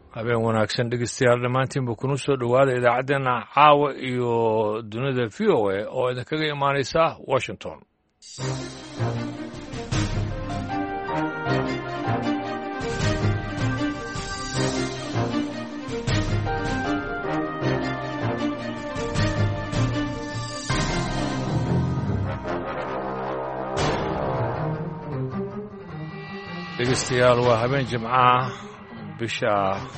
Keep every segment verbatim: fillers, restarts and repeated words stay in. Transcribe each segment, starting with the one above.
habeen wanaagsan dhegeystayaal dhammaantiinba kuna soo dhowaada idaacaddeenna caawa iyo dunida v o a oo idinkaga imaanaysa washington dhegeystayaal waa habeen jimcaha bisha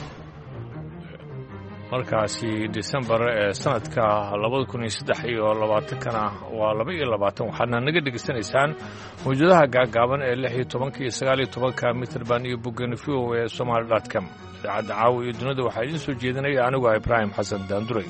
markaasi disembar ee sanadka labada kun iyo saddex iyo labaatankana waa laba iyo labaatan waxaadna naga dhegaysanaysaan mawjadaha gaagaaban ee lix iyo tobanka iyo sagaal iyo tobanka mitrband iyo boggeena v o a somaali dot com idaacadda caawa iyo dunida waxaa idiin soo jeedinaya anigu ah ibraahim xasan daanduray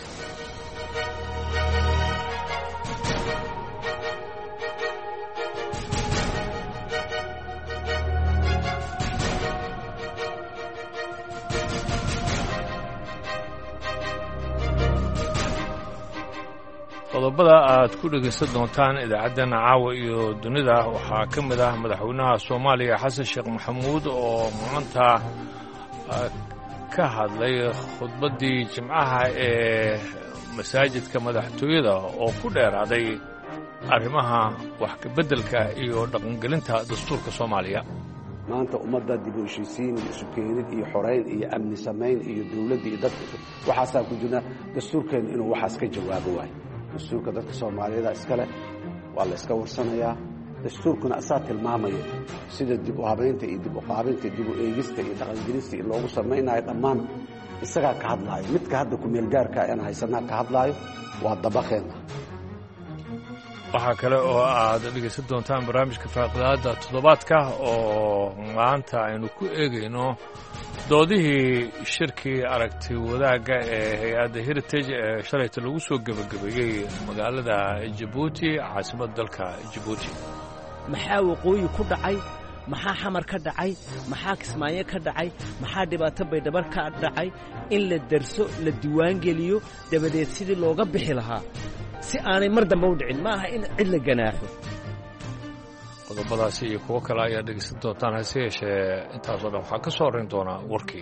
qodobada aad ku dhegaysan doontaan idaacaddeenna caawa iyo dunida waxaa ka mid ah madaxweynaha soomaaliya xasan sheekh maxamuud oo maanta ka hadlay khudbaddii jimcaha ee masaajidka madaxtooyada oo ku dheeraaday arrimaha wax kabeddelka iyo dhaqangelinta dastuurka soomaaliya maanta ummadda dib u heshiisiin iyo isu keenid iyo xorayn iyo amni samayn iyo dawladda iyo dadka waxaasaa ku jirna dastuurkeenna inuu waxaas ka jawaabo waayo dastuurka dadka soomaaliyeeda iska leh waa la iska warsanayaa dastuurkuna asaa tilmaamayo sida dib u habaynta iyo dib u qaabinta dib u eegista iyo dhaqangelista iyo loogu samaynayo dhammaan isagaa ka hadlaayo midka hadda kumeelgaarka aan haysanaa ka hadlaayo waa dabaqeenna waxaa kale oo aad dhegaysan doontaan barnaamijka faaqidaadda toddobaadka oo maanta aynu ku eegayno doodihii shirkii aragti wadaagga ee hay-adda heritage ee shalayta lagu soo gebagabeeyey magaalada jabuuti caasimadda dalka jabuuti maxaa waqooyi ku dhacay maxaa xamar ka dhacay maxaa kismaayo ka dhacay maxaa dhibaato baydhabar ka dhacay in la darso la diiwaangeliyo dabadeed sidii looga bixi lahaa si aanay mar dambe u dhicin ma aha in cid la ganaaxo qodobadaasi iyo kuwo kale ayaa dhegaysan doontaan hase yeeshee intaasoo dhan waxaa ka soo horrayn doonaa warkii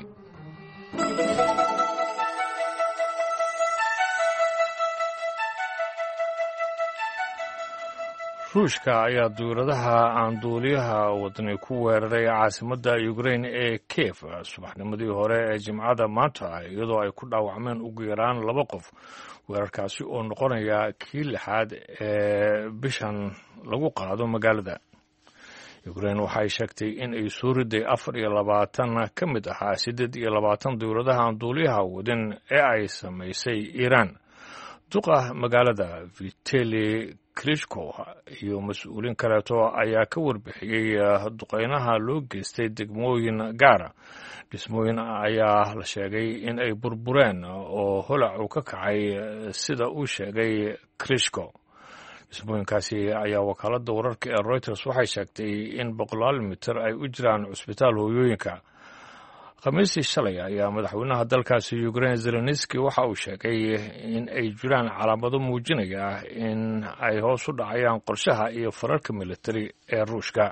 ruushka ayaa duuradaha aan duuliyaha wadani ku weeraray caasimadda ukrain ee kiev subaxnimadii hore ee jimcada maanta iyadoo ay ku dhaawacmeen ugu yaraan laba qof weerarkaasi oo noqonaya kii lixaad ee bishan lagu qaado magaalada ukrain waxay sheegtay in ay soo riday afar iyo labaatan ka mid ahaa siddeed iyo labaatan duuradaha aan duuliyaha wadin ee ay samaysay iiraan duqa magaalada vitali klishko iyo mas-uuliin kaleeto ayaa ka warbixiyey duqeynaha loo geystay degmooyin gaara dhismooyin ayaa la sheegay in ay burbureen oo holac uu ka kacay sida uu sheegay klishko dhismooyinkaasi ayaa wakaaladda wararka ee reuters waxay sheegtay in boqolaal mitir ay u jiraan cusbitaal hooyooyinka khamiistii shalay ayaa madaxweynaha dalkaasi ukrain zelenski waxa uu sheegay in ay jiraan calaamado muujinaya in ay hoos u dhacayaan qorshaha iyo fararka militari ee ruushka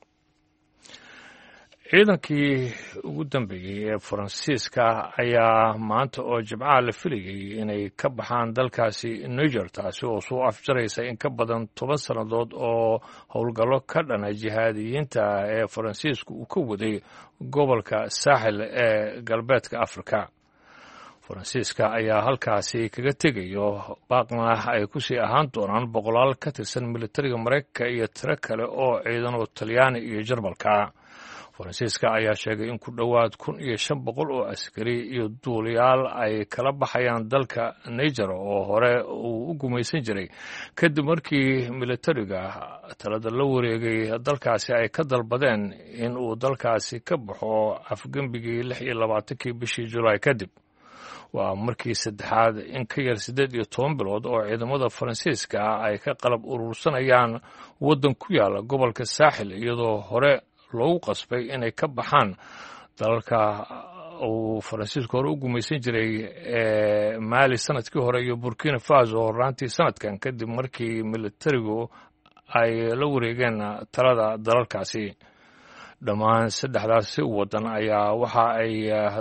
ciidankii ugu dambeeyey ee faransiiska ayaa maanta oo jimcaha la filayay inay ka baxaan dalkaasi niger taasi oo soo afjaraysa in ka badan toban sannadood oo howlgallo ka dhana jihaadiyiinta ee faransiisku uu ka waday gobolka saaxil ee galbeedka afrika faransiiska ayaa halkaasi kaga tegayo baaqna ay ku sii ahaan doonaan boqolaal ka tirsan militariga maraykanka iyo tiro kale oo ciidan oo talyaani iyo jarmalka faransiiska ayaa sheegay in ku dhowaad kun iyo shan boqol oo askari iyo duuliyaal ay kala baxayaan dalka niger oo hore uu u gumaysan jiray kadib markii militariga talada la wareegay dalkaasi ay ka dalbadeen in uu dalkaasi ka baxo afgembigii lix iyo labaatankii bishii julaay kadib waa markii saddexaad in ka yar siddeed iyo toban bilood oo ciidamada faransiiska ay ka qalab urursanayaan waddan ku yaala gobolka saaxil iyadoo hore loogu qasbay inay ka baxaan dalalka uu faransiisku hore u gumaysan jiray ee maali sanadkii hore iyo burkina faso horraantii sanadkan kadib markii militarigu ay la wareegeen talada dalalkaasi dhammaan saddexdaasi waddan ayaa waxa ay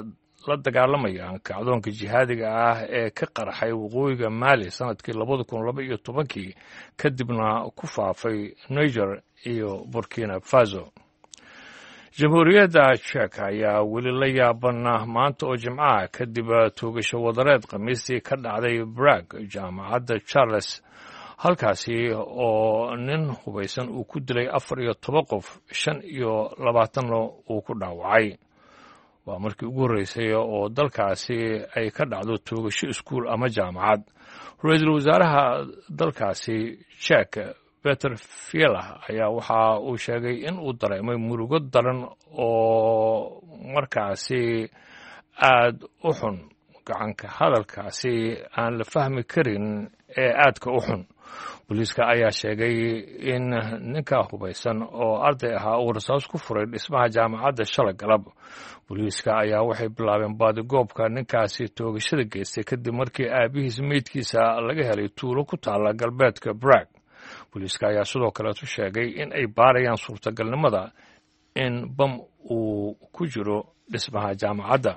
la dagaalamayaan kacdoonka jihaadiga ah ee ka qarxay waqooyiga maali sanadkii labada kun laba iyo tobankii kadibna ku faafay niger iyo burkina faso. jamhuuriyadda jek ayaa weli la yaaban maanta oo jimcaha kadib toogasho wadareed khamiistii ka dhacday brag jaamacadda charles halkaasi oo nin hubaysan uu ku dilay afar iyo toban qof shan iyo labaatanna uu ku dhaawacay. waa markii ugu horreysay oo dalkaasi ay ka dhacdo toogasho iskuul ama jaamacad. ra-iisul wasaaraha dalkaasi jek peter fiala ayaa waxa uu sheegay in uu dareemay murugo daran oo markaasi aad u xun gacanka hadalkaasi aan la fahmi karin ee aadka u xun. booliiska ayaa sheegay in ninka hubaysan oo arday ahaa uu rasaas ku furay dhismaha jaamacadda shalay galab. booliiska ayaa waxay bilaabeen baadigoobka ninkaasi toogashada geystay kadib markii aabihiis meydkiisa laga helay tuulo ku taalla galbeedka brag. booliiska ayaa sidoo kaleetu sheegay in ay baarayaan suurtagalnimada in bam uu ku jiro dhismaha jaamacadda.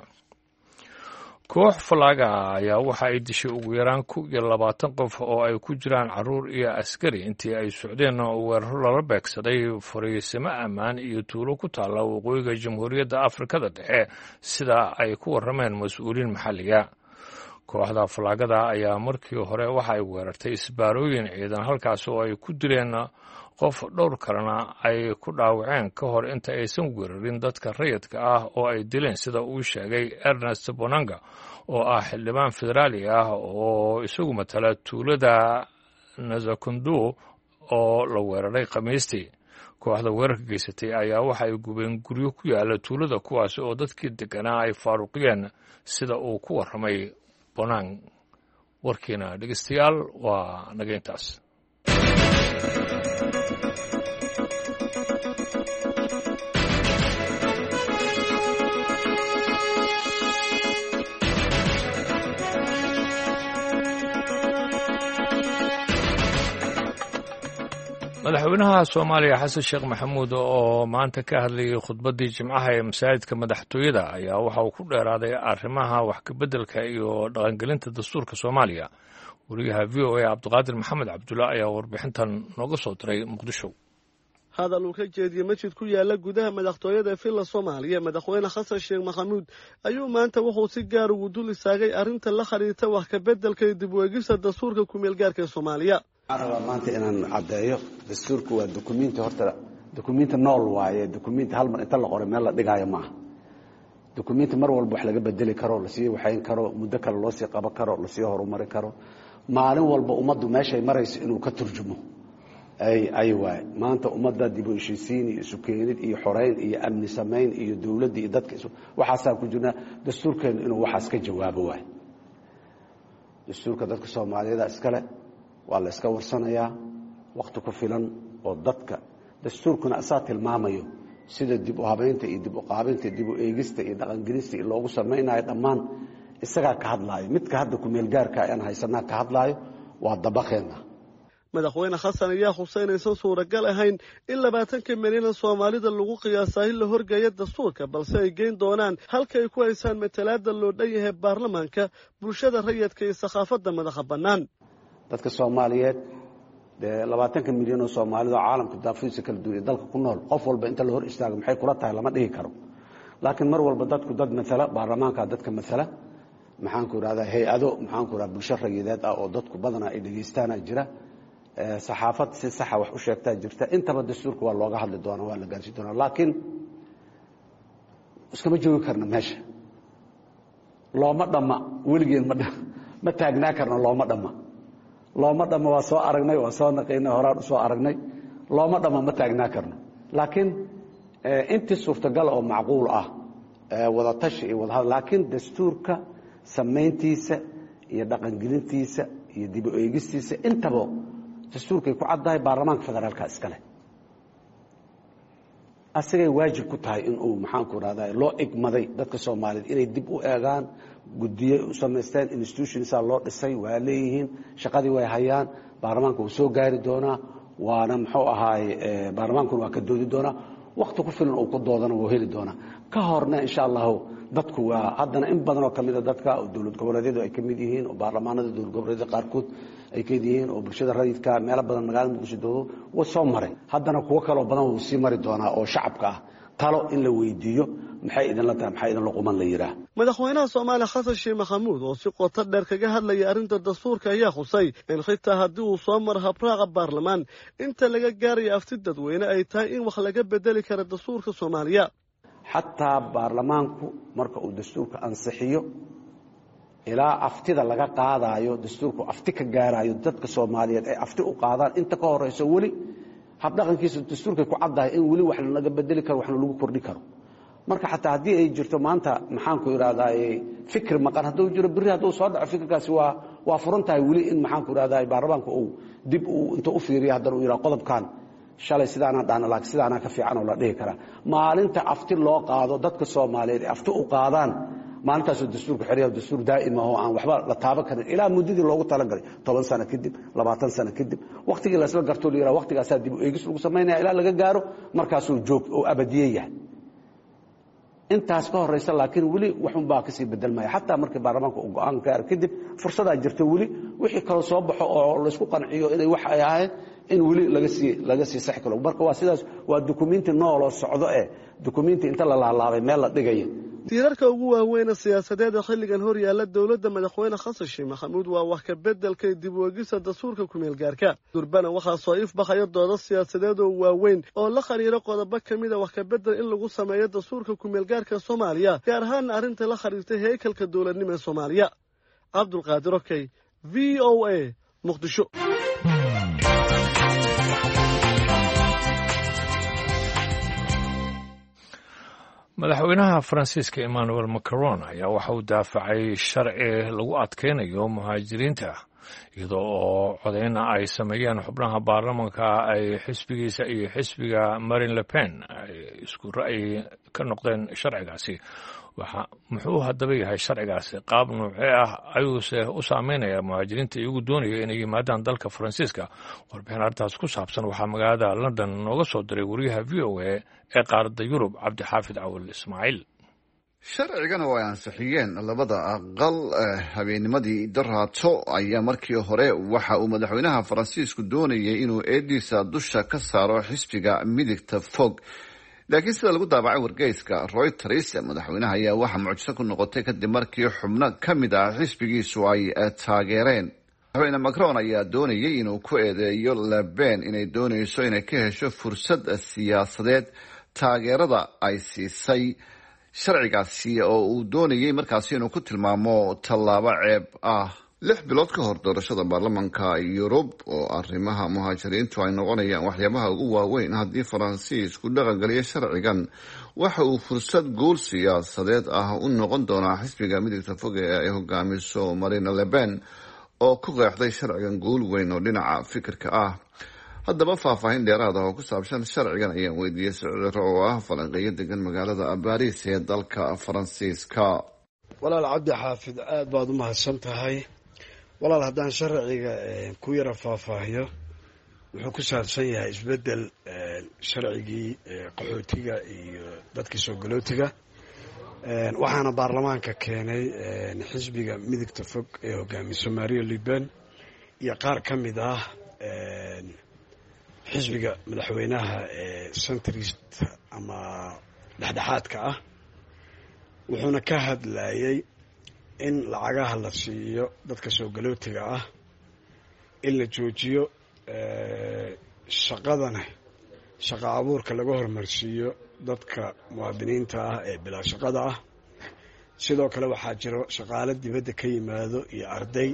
koox falaaga ayaa waxa ay dishay ugu yaraan kow iyo labaatan qof oo ay ku jiraan carruur iyo askari intii ay socdeen weeraro lala beegsaday fariisimo ammaan iyo tuulo ku taalla waqooyiga jamhuuriyadda afrikada dhexe sida ay ku warrameen mas-uuliin maxalliga. kooxda falaagada ayaa markii hore waxa ay weerartay isbaarooyin ciidan halkaas oo ay ku dileen qof dhowr kalena ay ku dhaawaceen ka hor inta aysan weerarin dadka rayidka ah oo ay dileen sida uu sheegay ernest bonanga oo ah xildhibaan federaali ah oo isagu matala tuulada nazakundu oo la weeraray khamiistii. kooxda weerarka geysatay ayaa waxa ay gubeen guryo ku yaala tuulada kuwaas oo dadkii deganaa ay faaruqiyeen sida uu ku warramay bonang. warkiina dhegeystayaal waa naga intaas. madaxweynaha soomaaliya xasan sheekh maxamuud oo maanta ka hadlayay khudbaddii jimcaha ee masaajidka madaxtooyada ayaa waxa uu ku dheeraaday arrimaha wax kabeddelka iyo dhaqangelinta dastuurka soomaaliya. wariyaha v o a cabdiqaadir maxamed cabdulla ayaa warbixintan nooga soo diray muqdisho. hadal uu ka jeediyey masjid ku yaala gudaha madaxtooyada villa soomaaliya madaxweyne xasan sheekh maxamuud ayuu maanta wuxuu si gaar ugu dul istaagay arrinta la xiriirta wax kabeddelka iyo dib u eegista dastuurka ku-meel gaarka ee soomaaliya. waxaan rabaa maanta inaan caddeeyo dastuurku waa dukumiinti horta dukumiinti nool waaye dukumiinti hal mar inta la qoray meel la dhigaayo maaha. dukumiinti mar walba wax laga bedeli karo lasii waxayn karo muddo kale loo sii qaban karo lasii horumari karo maalin walba ummaddu meeshay marayso inuu ka turjumo ay ay waay. maanta ummadda dib u heshiisiin iyo isu keenid iyo xoreyn iyo amni samayn iyo dowladda iyo dadka waxaasaa ku jirna dastuurkeenu inuu waxaas ka jawaabo waay. dastuurka dadka soomaaliyeed iskale waa la iska warsanayaa waqti ku filan oo dadka dastuurkuna asaa tilmaamayo sida dib u habeynta iyo dib u qaabinta dib u eegista iyo dhaqangelista iyo loogu samaynayo dhammaan isagaa ka hadlaayo. midka hadda ku-meel gaarka aan haysanaa ka hadlaayo waa dabaqeena. madaxweyne xasan ayaa xuseynaysan suuragal ahayn in labaatanka milyan soomaalida lagu qiyaasaa in la horgeeya dastuurka balse ay geyn doonaan halka ay ku haysaan matalaada loo dhan yahay baarlamaanka bulshada rayidka iyo sakhaafadda madaxa bannaan. dadka soomaaliyeed dee labaatanka milyan oo soomaalida oo caalamka daafiisa kala duwan ee dalka ku nool qof walba inta la hor istaago maxay kula tahay lama dhihi karo. laakiin mar walba dadku dad matala baarlamaanka dadka matala maxaan ku irahdaa hay-ado maxaan ku irahdaa bulsho rayideed ah oo dadku badanaa ay dhegeystaana jira saxaafad si saxa wax u sheegtaa jirta. intaba dastuurka waa looga hadli doonaa waa la gaarsiin doonaa laakiin iskama joogi karna meesha looma dhamma weligeen ma ma taagnaa karna looma dhamma looma dhamma waa soo aragnay waa soo naqaynay horaan u soo aragnay looma dhamma ma taagnaa karno. laakiin intii suurtagal oo macquul ah wada tashi iyo wada laakiin dastuurka samayntiisa iyo dhaqangelintiisa iyo dib u eegistiisa intaba dastuurkay ku caddahay baarlamaanka federaalka iskale. asagay waajib ku tahay inuu maxaan ku irahdaa loo igmaday dadka soomaaliyeed inay dib u eegaan guddiye u samaysteen institutionsaa loo dhisay waa leeyihiin shaqadii way hayaan baarlamaanka wuu soo gaari doonaa waana muxuu ahaaye baarlamaankuna waa ka doodi doonaa wakti ku filan uu ku doodana wuu heli doonaa. ka horna insha allahu dadku waa haddana in badan oo ka mid a dadka oo dowlad goboleedyadu ay ka mid yihiin oo baarlamaanada dowlad goboleedyada qaarkood ay ka mid yihiin oo bulshada rayidka meelo badan magaalada muqdisho doodo waa soo maray haddana kuwo kaloo badan wuu sii mari doonaa oo shacabka ah talo in la weydiiyo maxay idinla tahay maxay idinla quman la yidhaah madaxweynaha soomaaliya xasan sheekh maxamuud oo si qoto dheer kaga hadlaya arrinta dastuurka ayaa xusay in xitaa haddii uu soo maro habraaca baarlamaan inta laga gaarayo afti dadweyne ay tahay in wax laga bedeli kara dastuurka soomaaliya xataa baarlamaanku marka uu dastuurka ansixiyo ilaa aftida laga qaadaayo dastuurku afti ka gaarayo dadka soomaaliyeed ay afti u qaadaan inta ka horeyso weli habdhaqankiisa dastuurkay ku caddahay in weli wax laga bedeli karo waxna lagu kordhi karo marka xataa haddii ay jirto maanta maxaanku idhahdaa fikir maqan hadduu jiro berri hadduu soo dhaco fikirkaasi waa waa furan tahay weli in maxaanku idhahdaa baarlamaanka uu dib uu inta u fiiriyo haddana uu yidhaha qodobkan shalay sidaanaan dhahna laakiin sidaanaa ka fiican oo la dhihi karaa maalinta afti loo qaado dadka soomaaliyeed ee afti u qaadaan maalintaasoo dastuurka xeryaha dastuur daa'ima oo aan waxba la taaban karin ilaa muddadii loogu talagalay toban sano kadib labaatan sano kadib wakhtigii laysla gartoo la yidhaha wakhtigaasaa dib u eegis lagu samaynaya ilaa laga gaaro markaasuu joog oo abadiye yahay intaas ka horeysa laakiin weli waxun baa kasii bedelmaya xataa markii baarlamaanka uu go'aan gaaro kadib fursadaa jirta weli wixii kale soo baxo oo laysku qanciyo inay wax ay ahayd in weli laga sii laga sii sax karo marka waa sidaas waa dukumiinti nool oo socdo ee dukumiinti inta la laalaabay meel la dhigaya tiirarka ugu waaweyn siyaasadeed xilligan hor yaalla dowladda madaxweyne xasan sheekh maxamuud waa wax ka bedelka dib u eegista dastuurka ku-meel gaarka durbana waxaa soo ifbaxaya doodo siyaasadeed oo waaweyn oo la xiriira qodobo ka mid a wax ka bedel in lagu sameeyo dastuurka ku-meel gaarka soomaaliya gaar ahaana arrinta la xiriirtay heykalka dowladnimo ee soomaaliya cabdulqaadir okey v o a muqdisho madaxweynaha faransiiska emmanuel macron ayaa waxa uu daafacay sharci lagu adkeynayo muhaajiriinta iyadoo oo codeyna ay sameeyeen xubnaha baarlamanka ay xisbigiisa iyo xisbiga marine le pen ay isku ra'yi ka noqdeen sharcigaasi waxa muxuu haddaba yahay sharcigaasi qaab noocee ah ayuuse u saameynaya muhaajiriinta iyagu doonaya inay yimaadaan dalka faransiiska warbixin arrintaas ku saabsan waxaa magaalada london nooga soo diray wariyaha v o a ee qaaradda yurub cabdixaafid cawil ismaaciil sharcigan oo ay ansixiyeen labada aqal habeennimadii daraato ayaa markii hore waxa uu madaxweynaha faransiisku doonayay inuu eediisa dusha ka saaro xisbiga midigta fog laakiin sida lagu daabacay wargeyska Reuters madaxweynaha ayaa waxa mucjiso ku noqotay kadib markii xubno ka mid ah xisbigiisu ay taageereen madaxweyne Macron ayaa doonayay inuu ku eedeeyo Le Pen inay doonayso inay ka hesho fursad siyaasadeed taageerada ay siisay sharcigaasi oo uu doonayay markaasi inuu ku tilmaamo tallaabo ceeb ah lix bilood ka hor doorashada baarlamanka Yurub oo arrimaha muhaajiriintu ay noqonayaan waxyaabaha ugu waaweyn haddii Faransiisku dhaqangeliyo sharcigan waxa uu fursad guul siyaasadeed ah u noqon doonaa xisbiga midigta fog ee ay hogaamiso Marine Le Pen oo ku qeexday sharcigan guul weyn oo dhinaca fikirka ah haddaba faahfaahin dheeraad ah oo ku saabsan sharcigan ayaan weydiiyey siciro oo ah falanqeeyo degan magaalada Paris ee dalka Faransiiska walaal cabdi xaafid aad baad u mahadsan tahay walaal haddaan sharciga ku yara faahfaahiyo wuxuu ku saabsan yahay isbedel sharcigii qaxootiga iyo dadkii soo galootiga waxaana baarlamaanka keenay xisbiga midigta fog ee hogaamiso Marine Le Pen iyo qaar ka mid ah xisbiga madaxweynaha ee centrist ama dhexdhexaadka ah wuxuuna ka hadlayay in lacagaha la siiyo dadka soo galootiga ah in la joojiyo shaqadana shaqa abuurka laga hormarsiiyo dadka muwaadiniinta ah ee bilaa shaqada ah sidoo kale waxaa jiro shaqaale dibadda ka yimaado iyo arday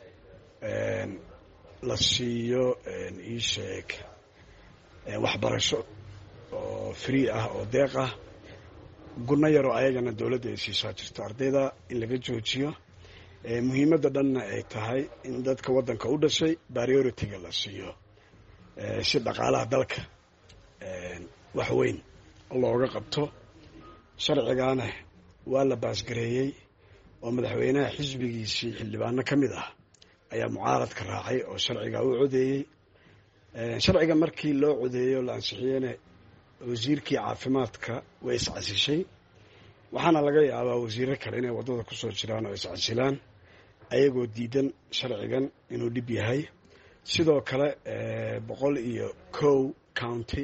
la siiyo ii sheeg waxbarasho oo free ah oo deeq ah gurno yaroo ayagana dowladda ay siisaa jirto ardayda in laga joojiyo muhiimadda dhanna ay tahay in dadka waddanka u dhashay priority-ga la siiyo si dhaqaalaha dalka wax weyn looga qabto sharcigaana waa la baasgareeyey oo madaxweynaha xisbigiisii xildhibaano ka mid ah ayaa mucaaradka raacay oo sharciga u codeeyey sharciga markii loo codeeyo la ansixiyeyna wasiirkii caafimaadka way iscasishay waxaana laga yaabaa wasiiro kale inay waddada ku soo jiraan oo iscasilaan ayagoo diidan sharcigan inuu dhib yahay. sidoo kale boqol iyo kow county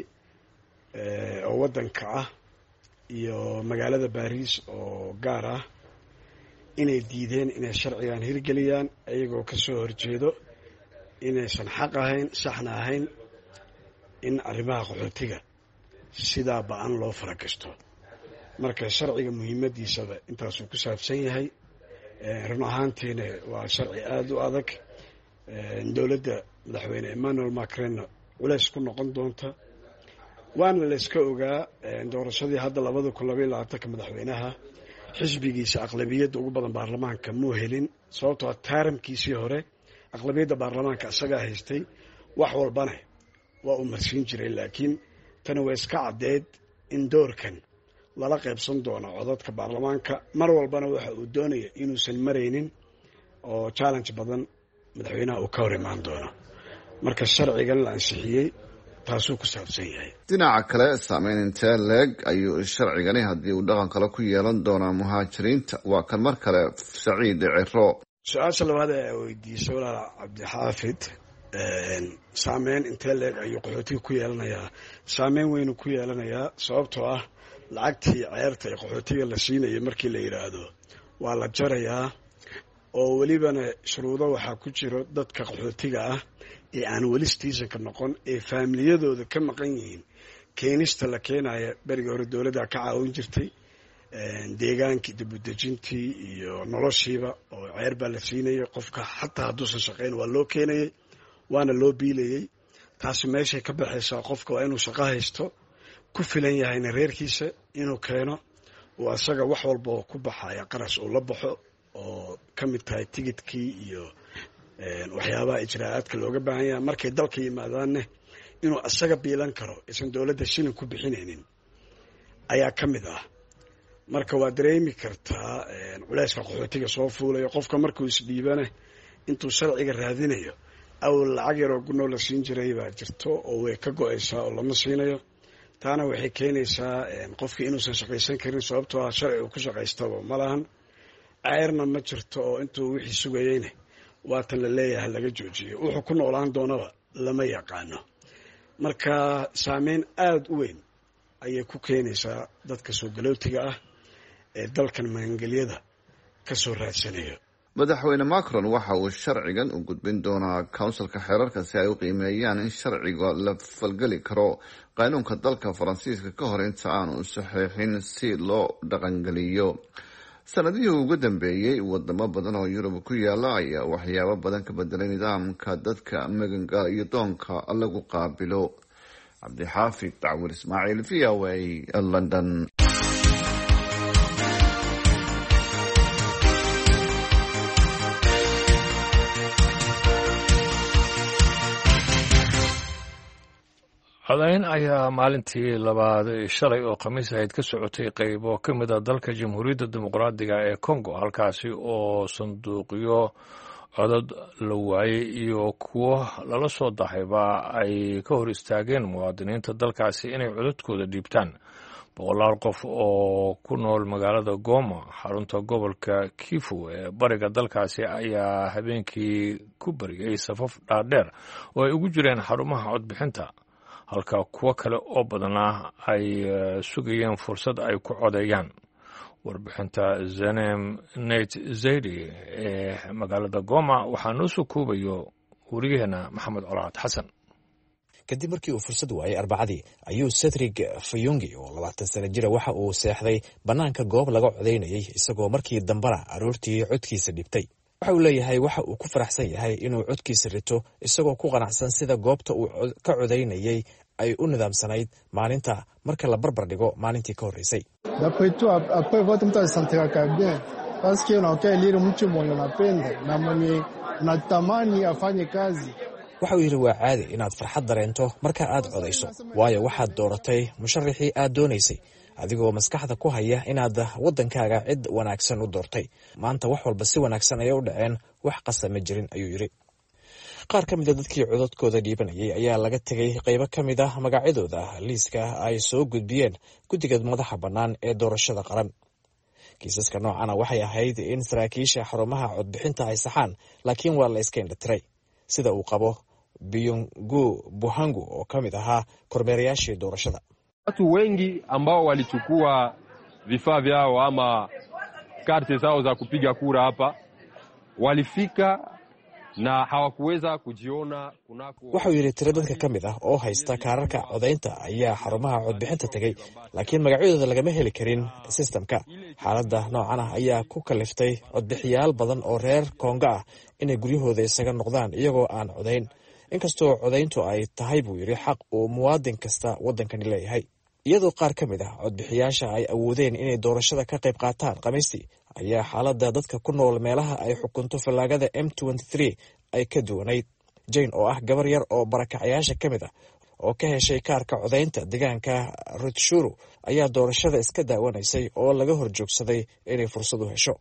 oo waddanka ah iyo magaalada Paris oo gaar ah inay diideen inay sharcigan hirgeliyaan ayagoo ka soo horjeedo inaysan xaq ahayn saxna ahayn in arrimaha qaxootiga sidaa ba'an loo faragashto. marka sharciga muhiimadiisaba intaasuu ku saabsan yahay. run ahaantiina waa sharci aada u adag. dowladda madaxweyne Emmanuel Macron culays ku noqon doonta. waana la iska ogaa doorashadii hadda labada kun labayo labaatanka madaxweynaha xisbigiisa aqlabiyadda ugu badan baarlamaanka muu helin sababtoo ah taaramkiisii hore aqlabiyadda baarlamaanka isagaa haystay wax walbana waa u marsiin jiray. laakiin tani waa iska caddeed in doorkan lala qaybsan doono codadka baarlamaanka mar walbana waxa uu doonaya inuusan maraynin oo challenge badan madaxweynaha uu ka hor imaan doono. marka sharcigan la ansixiyey taasuu ku saabsan yahay. dhinaca kale saameyn intee leeg ayuu sharcigani haddii uu dhaqan kale ku yeelan doonaa muhaajiriinta? waa kan mar kale Saciid Ciro. su-aasha labaad ee weydiisay walaal Cabdixaafid, saameyn intee leeg ayuu qaxootiga ku yeelanayaa? saameyn weynu ku yeelanayaa sababtoo ah lacagtii ceerta ee qaxootiga la siinayay markii la yidhaahdo waa la jarayaa oo welibana shuruudo waxaa ku jiro dadka qaxootiga ah ee aan weli citizenka noqon ee faamiliyadooda ka maqan yihiin keenista la keenaya. berigii hore dowladda ka caawin jirtay deegaankii dibudejintii iyo noloshiiba oo ceer baa la siinayay qofka xataa hadduusan shaqayn waa loo keenayay waana loo biilayay. taasi meeshay ka baxaysaa qofka waa inuu shaqo haysto ku filan yahayna reerkiisa inuu keeno oo asaga wax walba oo ku baxaya qarash uu la baxo oo ka mid tahay tigidkii iyo waxyaabaha ijraa'aadka looga baahan yahay. markay dalka yimaadaanne inuu asaga biilan karo isan dowladda shilin ku bixinaynin ayaa ka mid ah. marka waa dareemi kartaa culayska qaxootiga soo fuulayo qofka markuu isdhiibane intuu sharciga raadinayo awal lacag yaroo gunoo la siin jiray baa jirto oo way ka go-aysaa oo lama siinayo. taana waxay keenaysaa qofkii inuusan shaqaysan karin sababtoo ah sharci uu ku shaqaystaba ma lahan. ceerna ma jirto oo intuu wixii sugayeyne waatan la leeyahay laga joojiyo wuxuu ku noolaan doonaba lama yaqaano. marka saameyn aada u weyn ayay ku keenaysaa dadka soo galootiga ah ee dalkan magangelyada ka soo raadsanayo. madaxweyne Macron waxa uu sharcigan u gudbin doonaa councilka xeerarka si ay u qiimeeyaan in sharciga la falgeli karo qaanuunka dalka Faransiiska ka hor inta aanu saxiixin si loo dhaqangeliyo. sanadihii ugu dambeeyey wadamo badan oo Yurub ku yaala ayaa waxyaabo badan ka bedelay nidaamka dadka maganga iyo doonka lagu qaabilo. Cabdixaafid Dacwar Ismaaciil, V O A, London. codayn ayaa maalintii labaad shalay oo khamiis ahayd ka socotay qaybo ka mid a dalka jamhuuriyadda dimuqraadiga ee Congo, halkaasi oo sanduuqyo codad la waayey iyo kuwo lala soo daxayba ay ka hor istaageen muwaadiniinta dalkaasi inay codadkooda dhiibtaan. boqolaal qof oo ku nool magaalada Goma, xarunta gobolka Kivu ee bariga dalkaasi, ayaa habeenkii ku bariyey safaf dhaadheer oo ay ugu jireen xarumaha codbixinta, halka kuwo kale oo badana ay sugayeen fursad ay ku codeeyaan. warbixinta Zanem Nate Zaidi ee magaalada Goma waxaa noo soo koobayo wariyaheena Maxamed Colaad Xasan. kadib markii uu fursad waayay arbacadii ayuu Cedric Fayongi oo labaatan sano jira waxa uu seexday bannaanka goob laga codeynayay isagoo markii dambana aroortii codkiisa dhibtay. waxa uu leeyahay waxa uu ku faraxsan yahay inuu codkiisa rito isagoo ku qanacsan sida goobta uu ka codeynayay ay u nidaamsanayd maalinta marka la barbar dhigo maalintii ka horreysay. waxa uu yidhi waa caadi inaad farxad dareento marka aad codayso, waayo waxaad dooratay musharaxii aad doonaysay adigoo maskaxda ku haya inaad waddankaaga cid wanaagsan u doortay. maanta wax walba si wanaagsan ayay u dhaceen, wax qasama jirin ayuu yidhi. qaar ka mida dadkii codadkooda dhiibanayay ayaa laga tegay qaybo ka mid ah magacyadooda liiska ay soo gudbiyeen guddiga madaxa bannaan ee doorashada qaran. kiisaska noocana waxay ahayd in saraakiisha xarumaha codbixinta ay saxaan laakiin waa la iska indhatiray sida uu qabo Byungu Buhangu oo ka mid ahaa kormeerayaashii doorashada. Watu wengi ambao walichukua vifaa vyao ama karte zao za kupiga kura hapa walifika na hawakuweza kujiona kunako. Waxa uu yiri tiro dadka kamid ah oo haysta kaararka codaynta ayaa xarumaha codbixinta tagay laakiin magacyadooda lagama heli karin systemka. Xaaladda noocan ah ayaa ku kaliftay codbixiyaal badan oo reer Kongo ah inay guryahooda isaga noqdaan iyagoo aan codayn. Inkastoo codayntu ay tahay buu yiri xaq uu muwaadin kasta waddankani leeyahay. Iyadoo qaar ka mid ah codbixiyaasha ay awoodeen inay doorashada ka qayb qaataan Khamiistii ayaa xaaladda dadka ku nool meelaha ay xukunto fallaagada M twenty-three ay ka duwanayd. Jane oo ah gabar yar oo barakacayaasha ka mid ah oo ka heshay kaarka codaynta deegaanka Rutshuru ayaa doorashada iska daawanaysay oo laga horjoogsaday inay fursad u hesho.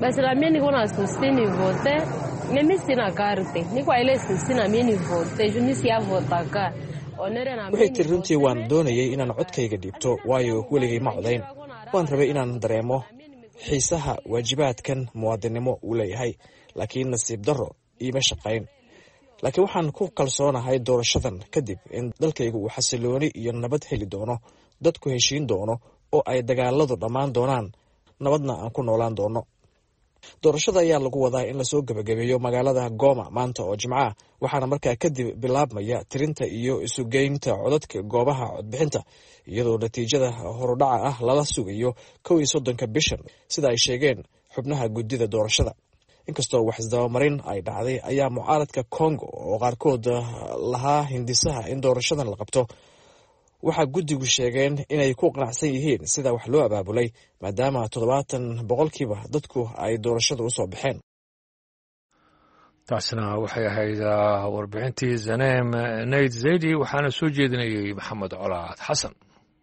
Waxay tiri runtii waan doonayay inaan codkayga dhiibto waayo weligay ma codayn. Waan rabay inaan dareemo xiisaha waajibaadkan muwaadinimo uu leeyahay laakiin nasiib darro iima shaqayn. Laakiin waxaan ku kalsoonahay doorashadan kadib in dalkaygu uu xasilooni iyo nabad heli doono, dadku heshiin doono oo ay dagaaladu dhammaan doonaan, nabadna aan ku noolaan doono. Doorashada ayaa lagu wadaa in lasoo gabagabeeyo magaalada Goma maanta oo Jimcaha waxaana markaa kadib bilaabmaya tirinta iyo isugeynta codadka goobaha codbixinta iyadoo natiijada horudhaca ah lala sugayo kow iyo soddonka bishan sida ay sheegeen xubnaha guddida doorashada. Inkastoo wax isdabamarin ay dhacday ayaa mucaaradka Congo oo qaarkood lahaa hindisaha in doorashadan la qabto waxaa guddigu sheegeen inay ku qanacsan yihiin sida wax loo abaabulay maadaama toddobaatan boqolkiiba dadku ay doorashada u soo baxeen. taasina waxay ahayd warbixintii Zaneem Nayd Zaydi waxaana soo jeedinayay Maxamed Colaad Xasan.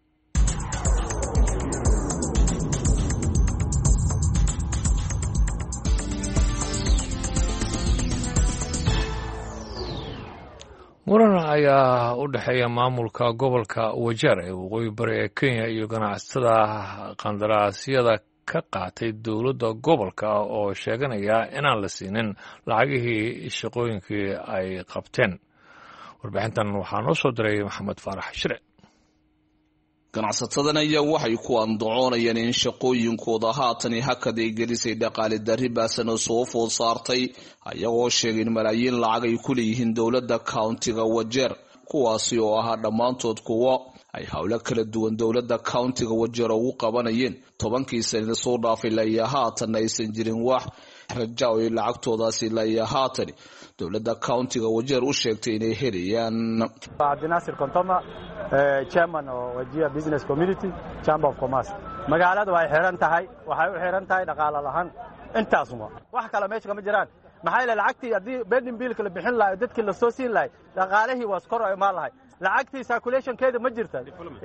muran ayaa u dhexeeya maamulka gobolka Wajeer ee waqooyi bari ee Kenya iyo ganacsatada qandaraasyada ka qaatay dowladda gobolka oo sheeganaya inaan la siinin lacagihii shaqooyinkii ay qabteen. Warbixintan waxaa noo soo diray Maxamed Faarax Shire. Ganacsatadan ayaa waxay ku andacoonayaan in shaqooyinkooda haatan hakad ay gelisay dhaqaale darri baasan oo soo food saartay ayagoo sheegay in malaayiin lacag ay ku leeyihiin dowladda countiga Wajeer kuwaasi oo ahaa dhammaantood kuwa ay hawlo kala duwan dowladda countiga Wajeer ugu qabanayeen tobankii sano soo dhaafay ilaa haatan aysan jirin wax rajo ay lacagtoodaasi ilaa haatan dowladda countiga Wajeer u sheegtay inay helayaan. Abdinaasir Kontoma chairman oo Wajir Business Community Chamber of Commerce magaalada way xiran tahay waxay u xiran tahay dhaqaale lahaan intaas wax kale meesha kama jiraan maxay la lacagtii hadii bending bill kala bixin lahayd dadkii la soo siin lahayd dhaqaalihii waa skor ay ma lahayd lacagtii circulation keeda ma jirta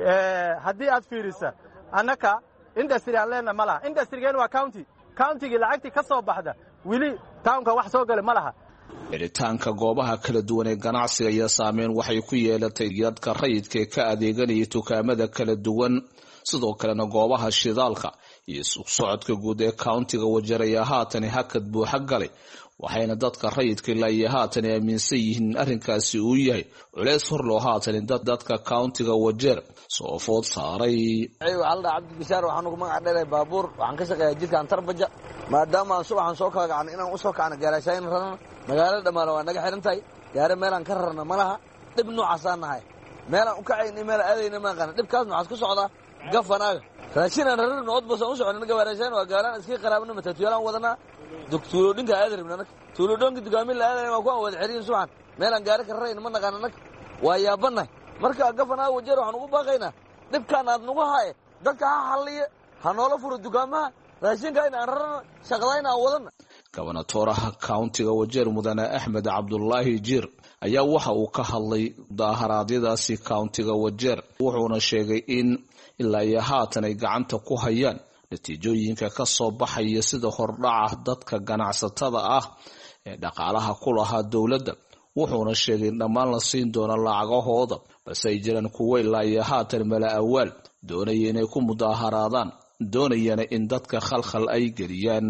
ee hadii aad fiirisa anaka industry aan leenahay malaha industry-gan waa county county-ga lacagtii ka soo baxda wili townka wax soo galay malaha. Xiritaanka goobaha kala duwan ee ganacsiga iyo saameyn waxay ku yeelatay dadka rayidka ka adeeganaya dukaamada kala duwan sidoo kalena goobaha shidaalka iyo suuq socodka guud ee countiga Wajeer ayaa haatan hakad buuxa galay waxayna dadka rayidka ilaa haatan aaminsan yihiin arrinkaasi uu yahay culeys hor loo haatan dadka countiga Wajeer soo food saaray. Alda Cabdi Bishaar waxaan ugu magac dheeray baabuur waxaan ka shaqeeyaa jidka Antarbaja maadaama aan subaxan soo kala gacan inaan u soo kacno gaarashayn ranan magaalada dhamaale waa naga xiran tahay gaari meelaan ka rarna malaha dib noocaas aan nahay meelaan u kacayna meel aadayna ma qana dibkaas noocaas ku socda gafanaaga raashin aan raran nood bas u soconin gaarashayn waa gaalaan iska qaraabna matatuulaan wadana doctor dhinka aad rabnaa tuulo dhanka dugaamin la aadayna waa ku wada xiriin subaxan meelaan gaari ka rarayna ma naqaan anag waa yaabanahay marka gafanaaga Wajeer waxaan ugu baaqaynaa dibkaan aad nagu haye dadka ha xalliye ha noola furo dukaamaha raashinka inaan rarana shaqadayna wadana. Gobernatoraha countiga Wajeer Mudane Axmed Cabdullaahi Jiir ayaa waxa uu ka hadlay daaharaadyadaasi countiga Wajeer wuxuuna sheegay in ilaa haatan ay gacanta ku hayaan natiijooyinka ka soo baxaya sida hordhaca dadka ganacsatada ah ee dhaqaalaha ku lahaa dowladda wuxuuna sheegay in dhammaan la siin doono lacagahooda balse ay jiraan kuwa ilaa haatan mala awaal doonaya inay ku mudaaharaadaan doonayana in dadka khalkhal ay geliyaan.